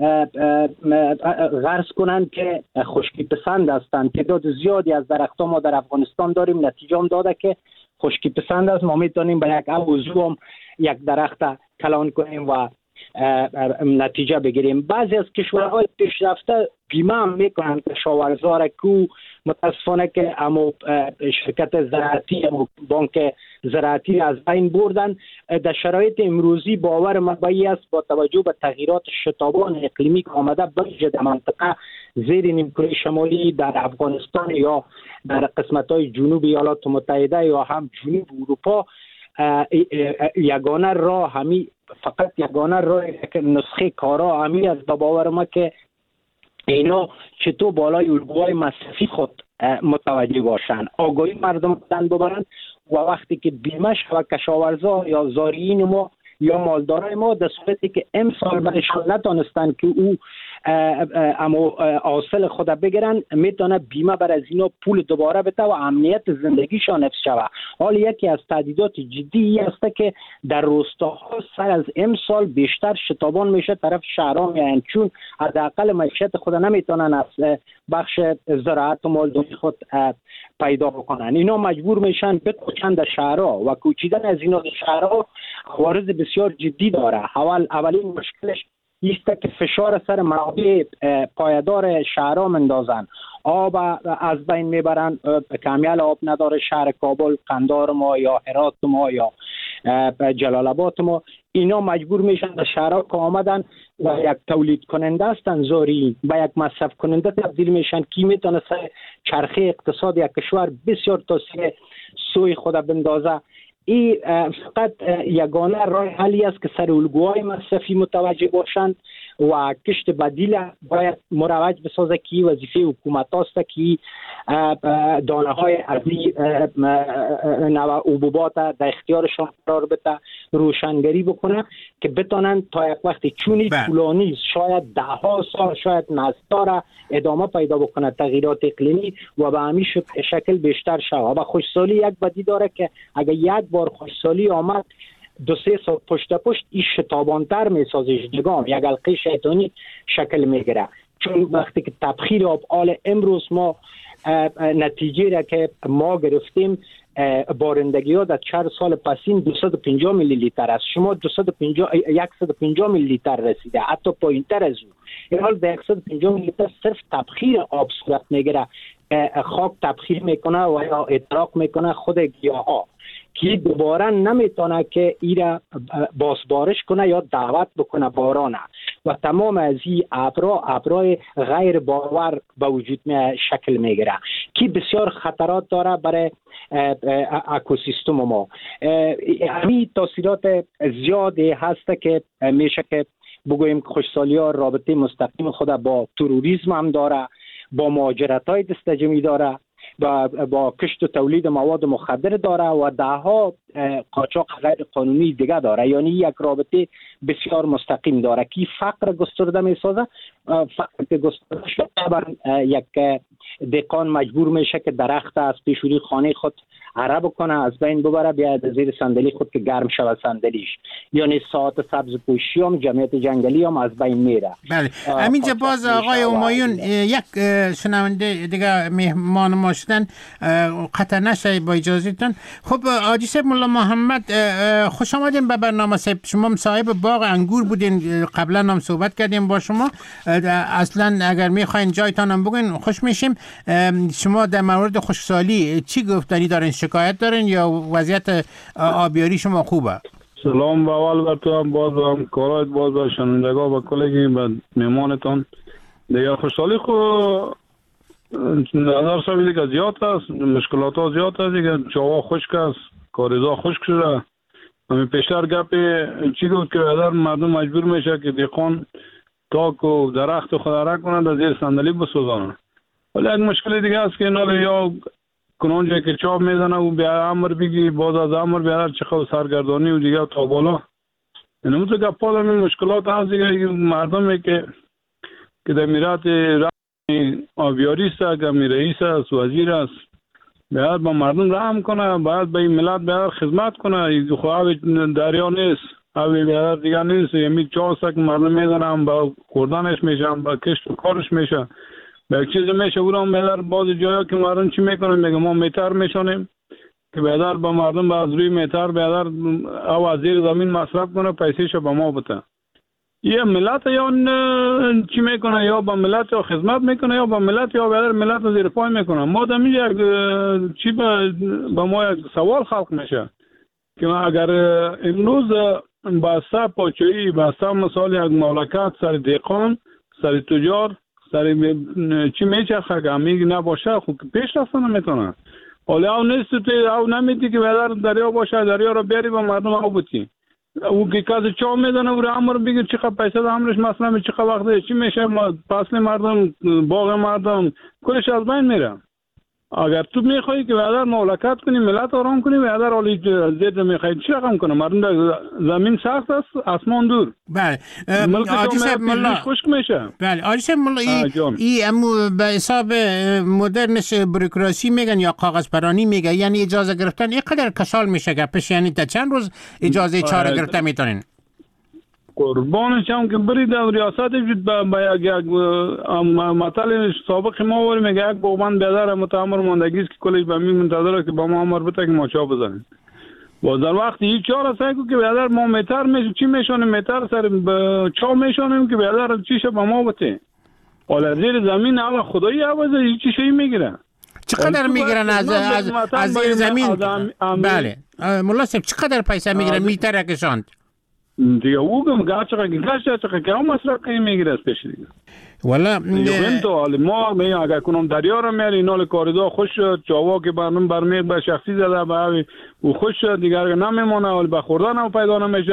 غرس کنند که خشکی پسند هستند. تعداد زیادی از درخت‌ها ما در افغانستان داریم، نتیجه هم داده که خشکی پسند است. ما میتونیم به یک موضوع هم یک درخت کلان کنیم و نتیجه بگیریم. بعضی از کشورهای پیشرفته بیمه هم میکنند کشاورزا را که متاسفانه که اما شرکت زراعتی و بانک زراعتی از بین بردن. در شرایط امروزی باور مبایی است با توجه به تغییرات شتابان اقلیمی که آمده بلکه در منطقه زیر نیمکره شمالی در افغانستان یا در قسمت‌های جنوب ایالات متحده یا هم جنوب اروپا، یگانه راه همی فقط یگانه راه نسخه کارا همی از باور ما که اینا چطور بالای الگوهای مصرفی خود متوجه باشن، آگاهی مردم بدن ببرن و وقتی که بیمه و کشاورزا یا زارعین ما یا مالدارای ما در صورتی که امسال برشان نتانستن که او اما حاصل خود بگیرن، میتونه بیمه بر از اینا پول دوباره بده و امنیت زندگیشان حفظ شود. حال یکی از تهدیدات جدی است که در روستاها سر از امسال بیشتر شتابان میشه طرف شهرها میان، چون حداقل معیشت خود نمیتونن از بخش زراعت و مالداری خود پیدا بکنن. اینا مجبور میشن بکوچن در شهرها و کوچیدن از اینا در شهرها عوارض بسیار جدی داره. اولین مشکلش ایست که فشار سر منابع پایدار شهرها مندازن، آب از بین میبرن، کمیل آب نداره شهر کابل، قندار ما یا هرات ما یا جلال آباد ما. اینا مجبور میشن در شهرها که آمدن و یک تولید کننده هستن زاری و یک مصرف کننده تبدیل میشن که میتونه سر چرخه اقتصاد یک کشور بسیار تاثیر سوی خود بندازه. این فقط یگانه راه حلی است که سر الگوهای مصرفی متوجه باشند و کشت بدیل باید مروج بسازه که وظیفه حکومت است که دانه های ارضی نوع حبوبات در اختیارشان قرار بده، روشنگری بکنه که بتونن تا یک وقت چونی طولانی شاید ده ها سال شاید نسل‌ها ادامه پیدا بکنه تغییرات اقلیمی و به همین شکل بیشتر شود. و خوشسالی یک بدی داره که اگر یک بار خوشسالی آمد 2-3 سال پشت این شتابانتر میسازه، جگام یک حلقه شیطانی شکل میگیره. چون وقتی که تبخیر آب آل امروز ما نتیجه را که ما گرفتیم بارندگی ها در 4 سال پسین 250 میلی لیتر است. شما 150 میلی لیتر رسیده، حتی پایینتر از او. این حال در 150 میلی لیتر صرف تبخیر آب صورت میگیره، خاک تبخیر میکنه و یا اطراق میکنه خود گیاه ها که دوباره نمیتونه که ایره بازبارش کنه یا دعوت بکنه بارانه و تمام از این ابرای غیر باور به وجود شکل میگیره که بسیار خطرات داره برای اکوسیستم ما. همین تاثیرات زیادی هست که میشه که بگوییم خوشسالی ها رابطه مستقیم خود با تروریسم هم داره، با مهاجرت های دستجمی داره، با کشت و تولید مواد مخدر داره و دهها قاچاق غیر قانونی دیگه داره. یعنی یک رابطه بسیار مستقیم داره که فقر گسترده میسازه. فقر که گسترده شد یک دهقان مجبور میشه که درخت از پیشوری خانه خود عرب کنه، از بین ببره، بیاد زیر صندلی خود که گرم شود صندلیش. یعنی ساعت سبز پوشی هم جمعیت جنگلی هم از بین میره. بله همینجا باز آقای همایون یک شنونده دیگه مهمان ما شدن، قطع نشه با اجازهتون. خب حاجی صاحب مولا محمد خوش آمدین به برنامه صاحب. شما صاحب باغ انگور بودین، قبلا هم صحبت کردیم با شما. اصلا اگر میخواین جایتان هم بگین خوش میشیم. شما در مورد خشکسالی چی گفتنی دارین؟ شکایت دارین یا وضعیت آبیاری شما خوبه؟ سلام به اول بر تو هم، باز هم کارایت، باز به شنوندگاه و کلگی و مهمانتان. دیگه خوشحالی خود نظر سوی دیگه زیاد است، مشکلات ها زیاد است دیگه. چاوا خشک است، کاریزا خشک شده. همین پیشتر گپ چی گفت که در مردم مجبور میشه که دهقان تاک و درخت خود را کنند در زیر صندلی بسوزانند. ولی یک مشکل دیگه است که اینا یا کنون جایی که چاپ میزنه و بیا امر بگی، باز از امر بیاره چقدر سرگردانی و دیگه تا بالا. اینو تو گپا در این مشکلات هست دیگه. مردمی که در میرات آبیاری است، اگر رئیس است، وزیر است، باید با مردم رحم کنه، باید به این ملت باید خدمت کنه. این خواه دریا نیست، اوی بیادر دیگه نیست. یمی چاست که مردم میزنم با خوردنش میشن، با کشت و کارش میشن، به یک چیز میشه او را بیادر. بعض جایا که مردم چی میکنن، میگه ما میتر میشونیم که بیادر با مردم با از روی میتر بیادر او از زیر زمین مصرف کنه، پیسیشو با ما بده. یه ملت یا چی میکنه، یا با ملت یا خدمت میکنه، یا با ملت یا بیادر ملت رو زیر پای میکنه. ما دمیجه چی با ما یک سوال خلق میشه که اگر امروز بسته پاچویی، بسته مثال یک مملکت سر دهقان، سر تجار، سر چی میچرخه که همیگی نباشه، خب پیش رفتن نمیتونه. حالا او نیست تو او نمیدی که بیادر دریا باشه، دریا رو بیاری با مردم او بودی. او که کسی چا میدونه او رو امر بگیر چقدر پیسه ده امرش مثلا چقدر وقته چی میشه، فصل مردم، باغ مردم کلش از بین میره. اگر تو میخوایی که بیادر مملکت کنی، ملت آرام کنی، بیادر حالی زیر میخوایی چی رقم کنه؟ مردم در زمین سخت است، آسمان دور. بله آجی صاحب مولا خشک میشه. بله آجی صاحب مولا ای امو به حساب مدرنش بروکراسی میگن یا کاغذ پرانی میگن، یعنی اجازه گرفتن اینقدر کسال میشه گپش، یعنی تا چند روز اجازه چاره گرفته میتونین؟ قربانش هم که برید در ریاست جد با یک مطال سابق ما وریم یک باغبان بیادر متعمر ماندگی است که کلش به می منتظره که با ما امر بده که ما چا بزنیم. باز در وقت هیچ چاره سعی که بیادر ما میتر میشه چی میشونیم، میتر سر چا میشونیم که بیادر چیشه با ما بده. حالا زیر زمین اول خدایی عوضه هیچ چیزی میگیره. چقدر میگیرن از زیر زمین؟ بله مولا صاحب چقدر پیسه میگیرن میتر کشاند؟ دیگه او گم گاچه که هم مصرف کنی میگیره از پیش دیگه. والا دیگه تو حالی ما میگم اگر کنم دریا رو میاری اینال کاریدا خوش شد، چاوا که برنم برمیق به شخصی زده به او خوش شد دیگه اگر نمیمونه ولی به خوردن هم پیدا نمیشه.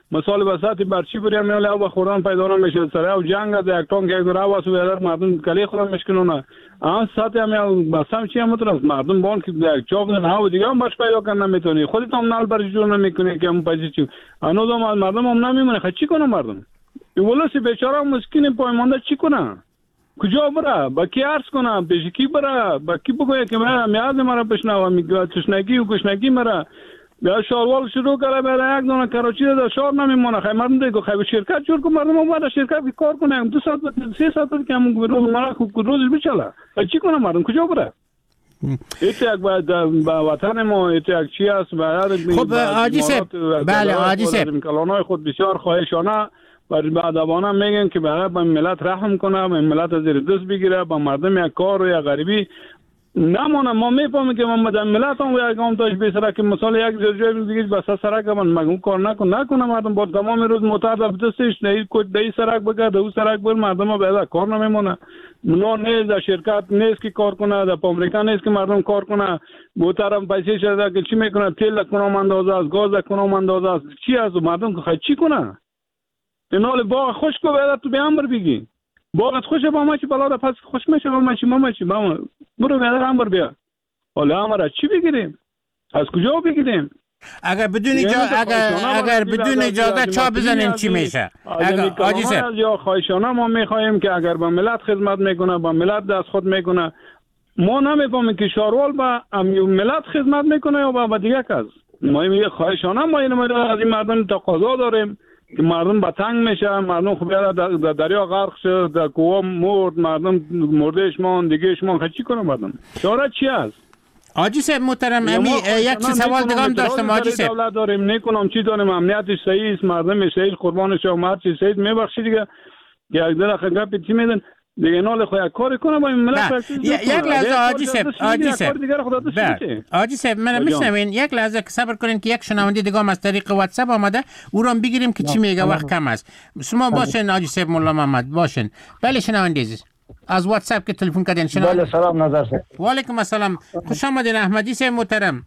مثال وسط برچی بریم میاله او خوردن پیدا نمیشه سر او جنگ از یک تون که گرا واسه بیادر مردم کلی خودم مشکنونه آن ساعت هم بسام چی هم ترس مردم بان که در چاپ نه او دیگه هم باش پیدا کردن نمیتونی خودت هم نال برش جور نمیکنی که هم پایچی چی آنو دو مردم هم نمیمونه خب چی کنه مردم ولسی بیچاره مسکین پایمانده چی کنه کجا بره با کی عرض کنم پیش کی بره با کی بگه که من میاد مرا بشنوم میگه تشنگی و گشنگی مرا بیا شاروال شروع کرده برای یک دونه کراچی در شهر نمیمونه خیلی مردم دیگه خیلی شرکت جور کنه مردم اومده شرکت کار کنه 2 ساعت 3 ساعت که همون روز مرا روزش بچله چی کنه مردم کجا بره ایت یک با وطن ما ایت یک چی است بعد خب حاجی صاحب بله حاجی صاحب کلانای خود بسیار خواهشانه بعد ادبانه میگن که برای با ملت رحم کنه با ملت از زیر دست بگیره با مردم یک کار و یک غریبی نمونه ما میفهمیم که ما در ملت هم یک هم داشت بیسره که مثال یک جای دیگه بس سرک من مگم کار نکنه مردم با تمام روز موتر در دستش نه کد دی سرک بگرد او سرک بر مردم بعد کار نمیمونه منو نه در شرکت نیست که کار کنه در امریکا نیست که مردم کار کنه موترم پیسه شده که چی میکنه تیل کنم اندازه از گاز کنم اندازه از چی از مردم که چی کنه اینال باغ خوش کو بعد تو بیام بر بگی باغت خوشه با ما چی بالا را پس خوش میشه با ما چی برو بعد هم بر بیا حالا ما را چی بگیریم از کجا بگیریم اگر بدون اجازه چا بزنیم چی میشه حاجی صاحب یا خواهشانه ما میخوایم که اگر با ملت خدمت میکنه با ملت دست خود میکنه ما نمیفهمیم که شاروال با ملت خدمت میکنه یا با دیگه کس ما میگه خواهشانه ما از این مردم تقاضا داریم که مردم با تنگ میشه مردم خوب در دریا غرق شد در کوه مرد مردم مردهش مان دیگهش مان چی کنه مردم چاره چی است حاجی صاحب محترم امی یک سوال دیگه هم داشتم حاجی صاحب دولت داریم نکنم چی داریم امنیتش صحیح است مردم صحیح قربانش و مرد چی صحیح میبخشی دیگه یک دقیقه گپ چی میدن دیگه نال خو یک کاری کنه با این ملت یک لحظه حاجی صاحب من میشنوین یک لحظه صبر کنین که یک شنونده دیگه هم از طریق واتساپ آمده او رو بگیریم که چی میگه وقت کم است شما باشین حاجی صاحب مولا محمد باشین بله شنونده عزیز از واتساپ که تلفن کردین شنونده بله سلام نظر صاحب و علیکم السلام خوش آمدین احمدی صاحب محترم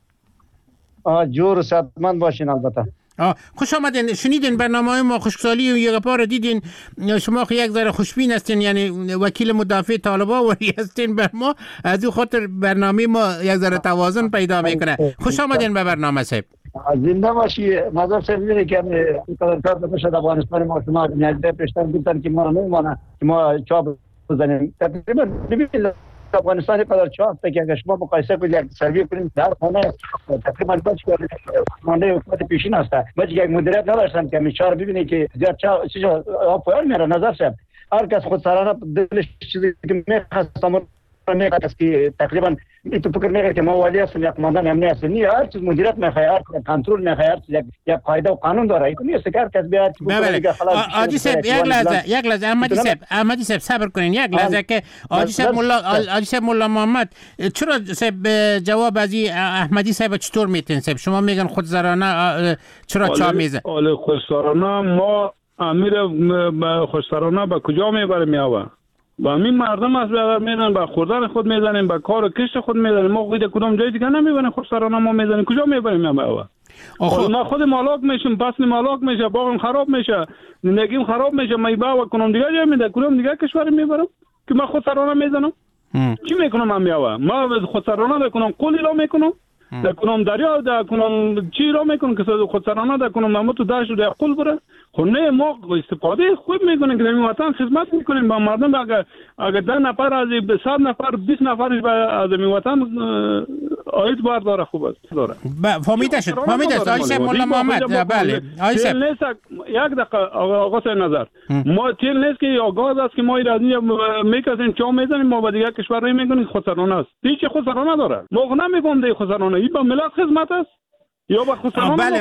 جور صحتمند باشین البته خوش آمدین شنیدین برنامه ما خشکسالی یک بار دیدین شما یک ذره خوشبین هستین یعنی وکیل مدافع طالبان وری هستین بر ما از این خاطر برنامه ما یک ذره توازن پیدا میکنه خوش آمدین به برنامه صاحب زنده باشی نظر صاحب میگه که کار بشه در افغانستان ما شما نیازه پیشتر گفتن که ما نمیمونه که ما چاپ بزنیم تقریبا ببینید افغانستان قدر چاپ که اگر شما مقایسه کنید یک سروی کنید در خانه تقریبا باش مانده حکومت پیشین است باید یک مدیریت نداشتن که میچار ببینید که زیاد چیزا پایان میره نظر صاحب هر کس خود سرانه دلش چیزی که میخواستم میخواست که تقریبا تو فکر میگه که ما ولی هستم یک ماندن امنی هستم نه هر چیز مدیریت میخواد هر کنترل میخواد یک قاعده و قانون داره این نیست که هر کس بیاد حاجی صاحب یک لحظه احمدی صاحب صبر کنین یک لحظه که حاجی صاحب مولا محمد چرا صاحب جواب از احمدی صاحب چطور میتین صاحب شما میگن خودسرانه چرا چا میزه خودسرانه ما امیر خودسرانه به کجا میبره میاوه با همین مردم از بیادر میدن با خوردن خود میزنیم با کار و کشت خود میزنیم ما خود کدام جای دیگه نمیبریم خودسرانه ما میزنیم کجا میبریم ما خود مالاک میشیم پس مالاک میشه باغم خراب میشه زندگیم خراب میشه ما باور کنم دیگه جای میده کدام دیگه کشور میبرم که ما خودسرانه میزنم چی میکنم من میاوه ما خودسرانه بکنم قولی لا میکنم در کنم دریا در کنم چی را میکنم که خودسرانه در کنم ما تو داشت در قول بره خب نه ما استفاده خوب میکنیم که در این وطن خدمت میکنیم با مردم اگر 10 نفر از 100 نفر 20 نفرش از این وطن آید بار داره خوب است داره فهمیده شد آیشه مولا محمد بله آیشه یک دقیقه آقا صاحب نظر ما تیل نیست که یا گاز است که ما ایرانی میکردیم چا میزنیم ما با دیگه کشور میکنیم خودسرانه است هیچ خودسرانه داره ما نمیگم دی خودسرانه این با ملت خدمت است یا با خودسرانه بله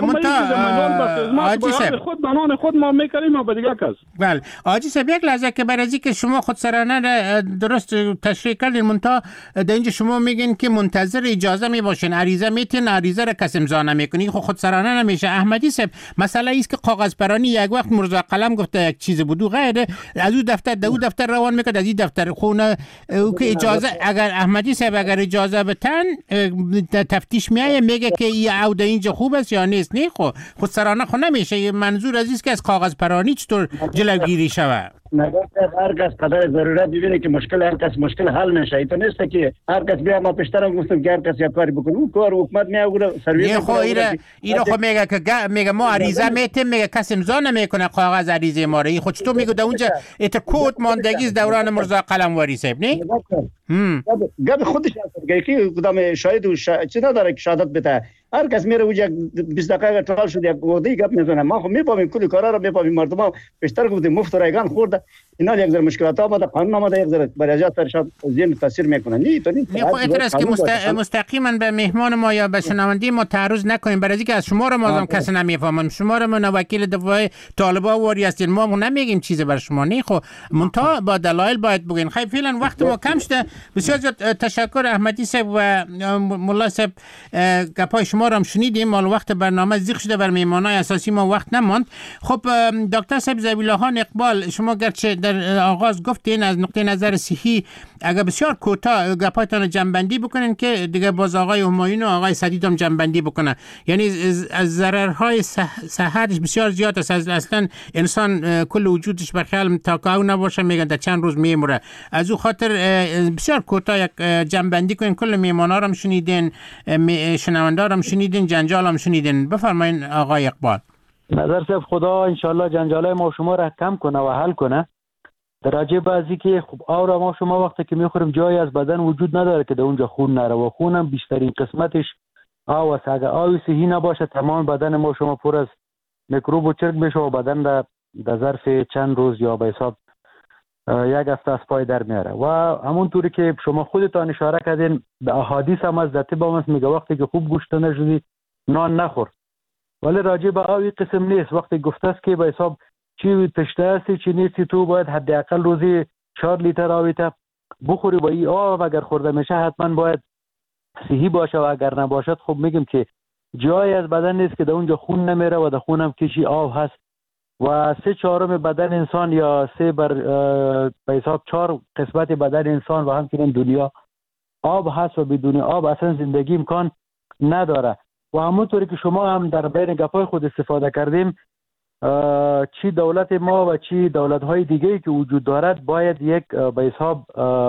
خود بنان خود ما میکنیم ما با دیگه کس بله آجی صاحب یک لحظه که برای اینکه شما خودسرانه درست تشریح کردین منتها در اینجا شما میگین که منتظر اجازه میباشین عریضه میتین عریضه را کس امضا نمیکنین خودسرانه نمیشه احمدی صاحب مسئله است که کاغذ پرانی یک وقت مرزا قلم گفته یک چیز بود و غیره از اون دفتر در اون دفتر روان میکرد از این دفتر خونه او که اجازه اگر احمدی صاحب اگر اجازه بتن تفتیش میایه میگه که این عوده اینجا خوب است یا نیست. نه خود سرانه خود نمیشه. منظور از که از کاغذ پرانی چطور جلوگیری شود؟ نگاه هر کس قدر ضرورت ببینه که مشکل هر کس مشکل حل نشه. این تو نیست که هر کس بیا ما پیشترم گفتم که هر کس یک کاری بکنه اون کار حکومت میآوره سرویس. نه خو ایره خو میگه که میگه ما عریضه میتیم، میگه کس امضا نمیکنه کاغذ عریضه ما رو. خود تو میگه در اونجا ات کود ماندگی دوران مرزا قلمواری صاحب نه گپ خودش هست که کدام شاهد و چی نداره که شهادت بده. هر کس میره اونجا 20 دقیقه ترال شد یک گودی گپ میزنه. ما خو میفهمیم کلی کارا رو میفهمیم. مردم بیشتر گفتیم مفت رایگان خورده اینا یک ذره مشکلات آمده، قانون آمده، یک ذره برای سرشاد ذهن تاثیر میکنه. نه تو نه خو اعتراض که مستقیما به مهمان ما یا به شنونده ما تعرض نکنیم، برای اینکه از شما رو ما کس نمیفهمم. شما رو من وکیل دفاع طالبان واری هستین، ما نمیگیم چیزی بر شما. نه خو منتها با دلایل باید بگین. خیلی فعلا وقت ما کم شده. بسیار زیاد تشکر احمدی صاحب و مولا صاحب. گپای شما رو هم شنیدیم. مال وقت برنامه زیغ شده، بر مهمانای اساسی ما وقت نماند. خب دکتر صاحب ذبیح خان اقبال، شما گرچه در آغاز گفتین از نقطه نظر صحی اگر بسیار کوتاه گپایتان جنبندی بکنین که دیگه باز آقای همایون و آقای سدید هم جنبندی بکنن. یعنی از ضررهای صحتش بسیار زیاد است. اصلا انسان کل وجودش برخیال تا که نباشه میگن در چند روز میموره. از او خاطر بسیار کوتاه یک جنبندی کنین. کل میهمانا رو هم شنیدین، شنوندا رو هم شنیدین، جنجال هم شنیدین. بفرمایین آقای اقبال. نظر صاحب خدا انشالله جنجالای ما شما را کم کنه و حل کنه. در راجع بعضی که خب آورا ما شما وقتی که میخوریم جایی از بدن وجود نداره که در اونجا خون نره و خونم بیشترین قسمتش آب است. اگر آبی صحیح نباشه تمام بدن ما شما پر از میکروب و چرک میشه و بدن در ظرف چند روز یا به حساب یک هفته از پای در میاره. و همونطوری که شما خودتان اشاره کردین به احادیث هم از ذات با میگه وقتی که خوب گوشت نشدی نان نخور. ولی راجع به آبی قسم نیست. وقتی گفته است که به حساب چی تشنه هستی چی نیستی تو باید حداقل روزی 4 لیتر آبی تا بخوری. با این آب اگر خورده میشه حتما باید صحیح باشه و اگر نباشد خب میگم که جایی از بدن نیست که در اونجا خون نمیره و در خون هم کشی آب هست. و 3/4 بدن انسان یا 3 بر به حساب 4 قسمت بدن انسان و همچنین دنیا آب هست و بدون آب اصلا زندگی امکان نداره. و همونطوری که شما هم در بین گپای خود استفاده کردیم، چی دولت ما و چی دولت‌های دیگه‌ای که وجود دارد باید یک به حساب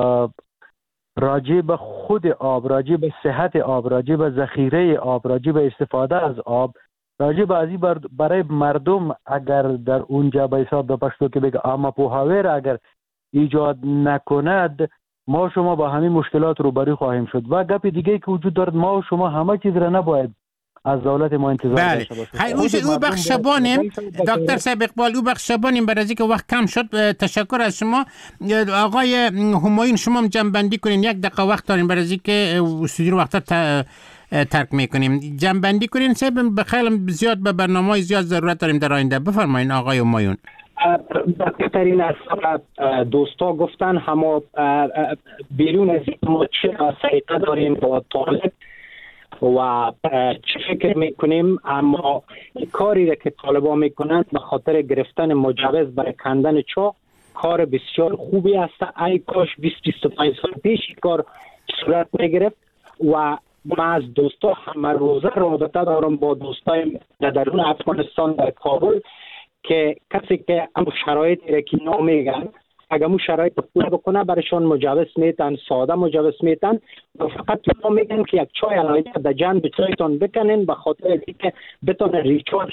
راجع به خود آب، راجع به صحت آب، راجع به ذخیره آب، راجع به استفاده از آب، راجع به ازی برای مردم اگر در اونجا به حساب به پشتو که بگه اما پوهاوی را اگر ایجاد نکند ما شما با همین مشکلات روبرو خواهیم شد. و گپ دیگه‌ای که وجود دارد ما و شما همه چیز را نباید از دولت ما انتظار داشته باشیم. او بخش شبانیم دکتر صاحب اقبال، او بخش شبانیم برای اینکه وقت کم شد. تشکر از شما. آقای همایون شما هم جنبندی کنین، 1 دقیقه وقت داریم برای اینکه استودیو وقتا ترک میکنیم. جنبندی کنین صاحب، خیلی زیاد به برنامه‌های زیاد ضرورت داریم در آینده. بفرمایید آقای همایون. بهترین از دوستا گفتن همه بیرون از ما چه سایقه داریم با طالب و چه فکر میکنیم، اما کاری را که طالبان میکنند به خاطر گرفتن مجوز برای کندن چاه کار بسیار خوبی است. ای کاش 20-25 سال پیش کار صورت میگرفت. و من از دوستا همه روزه رابطه دارم با دوستای درون افغانستان در کابل که کسی که هم شرایطی را که نمیگن اگر مو شرایط پورا بکنه برایشان مجوز میتن، ساده مجوز میتن و فقط تو میگن که یک چای علایده در جنب چایتان بکنین به خاطر اینکه بتونه ریچارج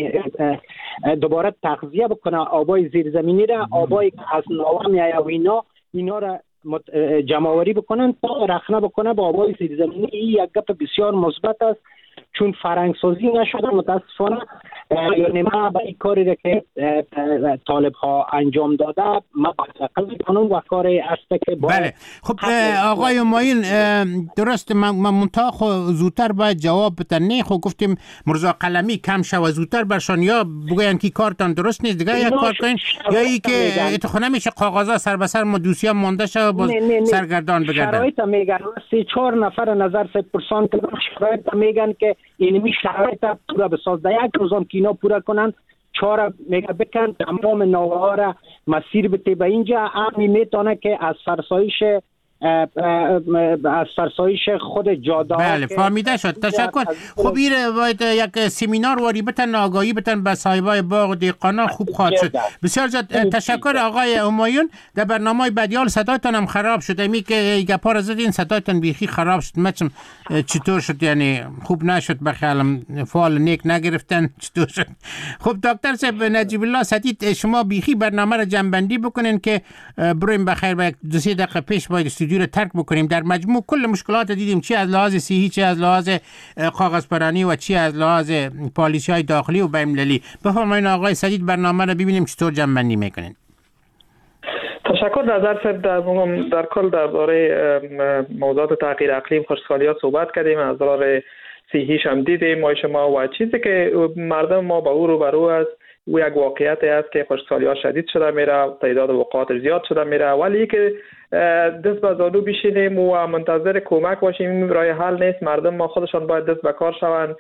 دوباره تغذیه بکنه آبای زیرزمینی را، آبایی که از ناوه میایه و اینا را جمع‌آوری بکنن تا رخنه بکنه با آبای زیرزمینی. این یک گپ بسیار مثبت است چون فرهنگ‌سازی نشده متاسفانه. یعنی ما با این کاری را که طالب ها انجام داده ما باید میکنم و کاری است که بله. خب آقای همایون درست منتها زودتر باید جواب بدن. نه خب گفتیم مرزا قلمی کم شو زودتر برشان یا بگوین که کارتان درست نیست دیگه یک کار کنین یا ای که اتخو نمیشه کاغذا سر به سر ما دوسیا مانده شو باز سرگردان بگردن. شرایط میگن 3-4 نفر نظر 100% که شرایط میگن که اینمی شرایط پورا بساز در یک روزم که اینا پورا کنن 4 میگه بکن تمام نوه ها را مسیر بده به اینجا امی میتونه که از فرسایش از فرسایش خود جاده. بله فهمیده شد. تشکر. خب این باید یک سمینار واری بتن آگاهی بتن به صاحبای باغ و دیقانا خوب خواهد شد. بسیار زیاد تشکر آقای همایون. در برنامه بدیال صدایتان هم خراب شد. امی که گپا را زدین صدایتان بیخی خراب شد. مچم چطور شد؟ یعنی خوب نشد بخیالم فعال نیک نگرفتن چطور شد؟ خب دکتر صاحب نجیب الله ستید شما بیخی برنامه را جنبندی بکنین که بریم بخیر با 2-3 دقیقه پیش باید استودیو رو ترک بکنیم. در مجموع کل مشکلات دیدیم، چی از لحاظ صحی، چی از لحاظ کاغذپرانی و چی از لحاظ پالیسی‌های داخلی و بین‌المللی. بفرمایید آقای سدید برنامه رو ببینیم چطور جمع‌بندی میکنین. تشکر. نظر صاحب در کل درباره موضوعات تغییر اقلیم خشکسالی‌ها صحبت کردیم، از ضرر صحیش هم دیدیم ما شما و چیزی که مردم ما با او روبرو است و یک واقعیت است که خشکسالی‌ها شدید شده میره، تعداد وقایع زیاد شده میره، ولی که دست به زانو بشینیم و منتظر کمک باشیم راه حل نیست. مردم ما خودشان باید دست به کار شوند.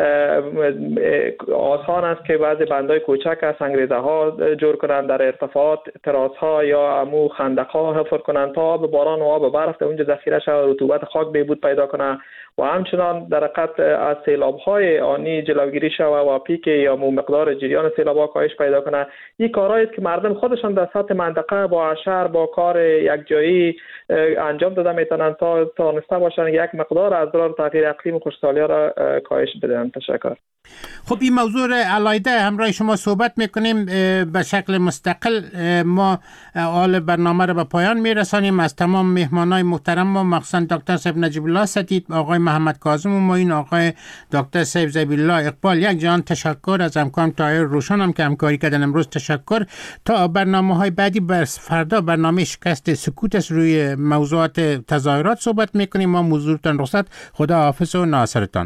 آسان است که بعضی بندای کوچک از سنگریزه ها جور کنند، در ارتفاعات تراس ها یا امو خندق ها حفر کنند تا آب باران و آب برف اونجا ذخیره شود، رطوبت خاک بهبود پیدا کنه و همچنان در حقیقت از سیلاب های آنی جلوگیری شود و پیک یا مقدار جریان سیلاب ها کاهش پیدا کنه. این کارهایی است که مردم خودشان در سطح منطقه با شهر با کار یک جایی انجام داده میتونن تا تانسته باشن یک مقدار از ضرر تغییر اقلیم و خشکسالی را کاهش بدن. تشکر. خب این موضوع علایده همراه شما صحبت میکنیم به شکل مستقل. ما حال برنامه را به پایان میرسانیم. از تمام مهمانای محترم ما مخصوصا دکتر صاحب نجیب الله ستید، آقای محمد کاظم و معین، آقای دکتر صاحب ذبیح الله اقبال، یک جهان تشکر. از همکارم طاهر روشن هم که همکاری کردن امروز تشکر. تا برنامه‌های بعدی فردا برنامه شکست سکوت است، روی موضوعات تظاهرات صحبت میکنیم. ما حضورتان رخصت. خدا حافظ و ناصرتان.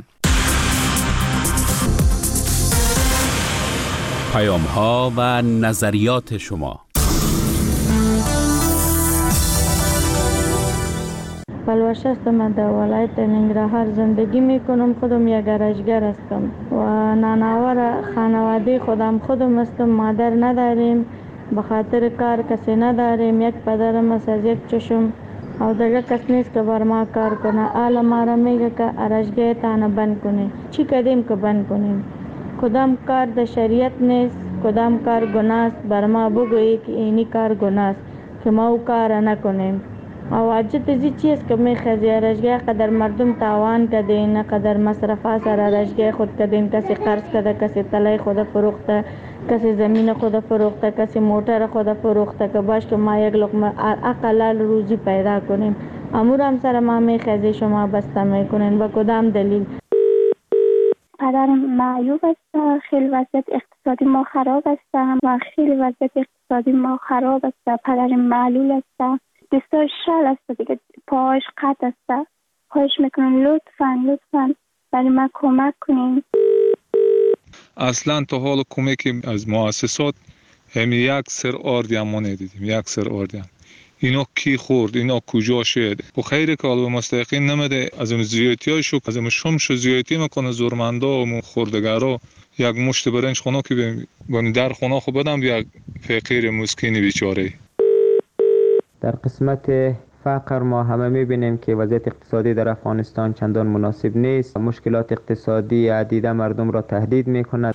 پیام‌ها و نظریات شما. پلوش هستم، در ولایت ننگرهار زندگی میکنم. خودم یک گرشگر هستم و نانآور خانواده خودم هستم. مادر نداریم، به خاطر کار کسی نداریم. یک پدرم است از یک چشم او دیگه کس نیست که بر ما کار کنه. حالا ما را میگه که ارشگاه تانه بند کنی. چی کردیم که بند کنیم؟ کدام کار در شریعت نیست، کدام کار گناه است. بر ما بگویی که اینی کار گناه است که ما او کار نکنیم. او عجت ازی چیست که میخوازی ارشگاه قدر مردم تاوان کردین، قدر مصرفات سر ارشگاه خود کردین. کسی قرض کرده، کسی طلای خود فروخته، کسی زمین خود فروخته، کسی موتر خود فروخته که باش که ما یک لقمه حلال روزی پیدا کنیم. امور هم سر ما میخوازی شما بسته میکنین. با کدام دلیل؟ پدرم معیوب است، خیلی وضعیت اقتصادی ما خراب است و خیلی وضعیت اقتصادی ما خراب است. پدرم معلول است، دستاش شل است دیگه، پاهاش قطع است. خواهش میکنم لطفاً برای ما کمک کنین. اصلا تا حال کمکی از مؤسسات همین یک سر آردی هم ما ندیدیم. یک سر آردی هم. اینا کی خورد؟ اینا کجا شد؟ و خیلی که علوم مستقیم نمیده. از اون زیادتی های شو از اون شمش زیادتی میکنه زورمندا و خوردگارا. یک مشت برنج خونه که بهم در خونه خو بدم یک فقیر مسکین بیچاره. در قسمت فقر ما همه میبینیم که وضعیت اقتصادی در افغانستان چندان مناسب نیست. مشکلات اقتصادی عدیده مردم را تهدید میکند.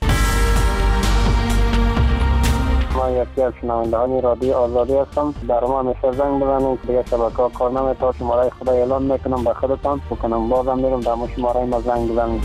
من یکی از شنوندگان رادیو آزادی هستم. در ما همیشه زنگ بزنید. دیگه شبکه‌ها کار نمی‌کنه. شماره خدا اعلام میکنم به خودتان بکنم. بازم میرم در شماره ما زنگ بزنید.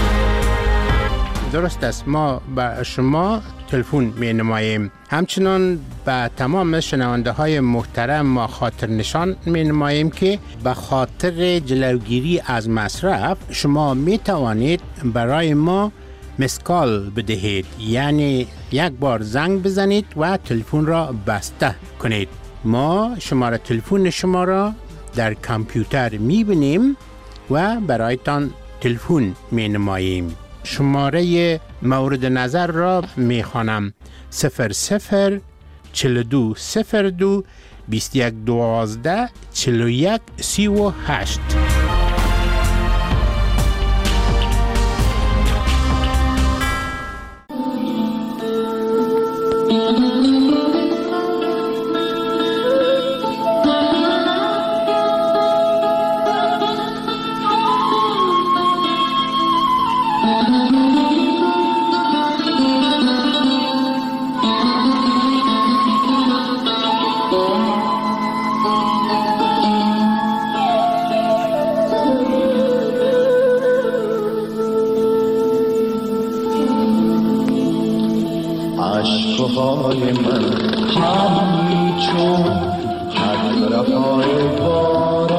درست است. ما به شما تلفن می نماییم. همچنان به تمام شنونده های محترم ما خاطر نشان می نماییم که به خاطر جلوگیری از مصرف شما می توانید برای ما مسکال بدهید، یعنی یک بار زنگ بزنید و تلفن را بسته کنید. ما شماره تلفن شما را در کامپیوتر می بینیم و برایتان تلفن می نماییم. شماره مورد نظر را می خوانم: 00 42 02 21 12 41 38. اشکهای من همچون هر های باران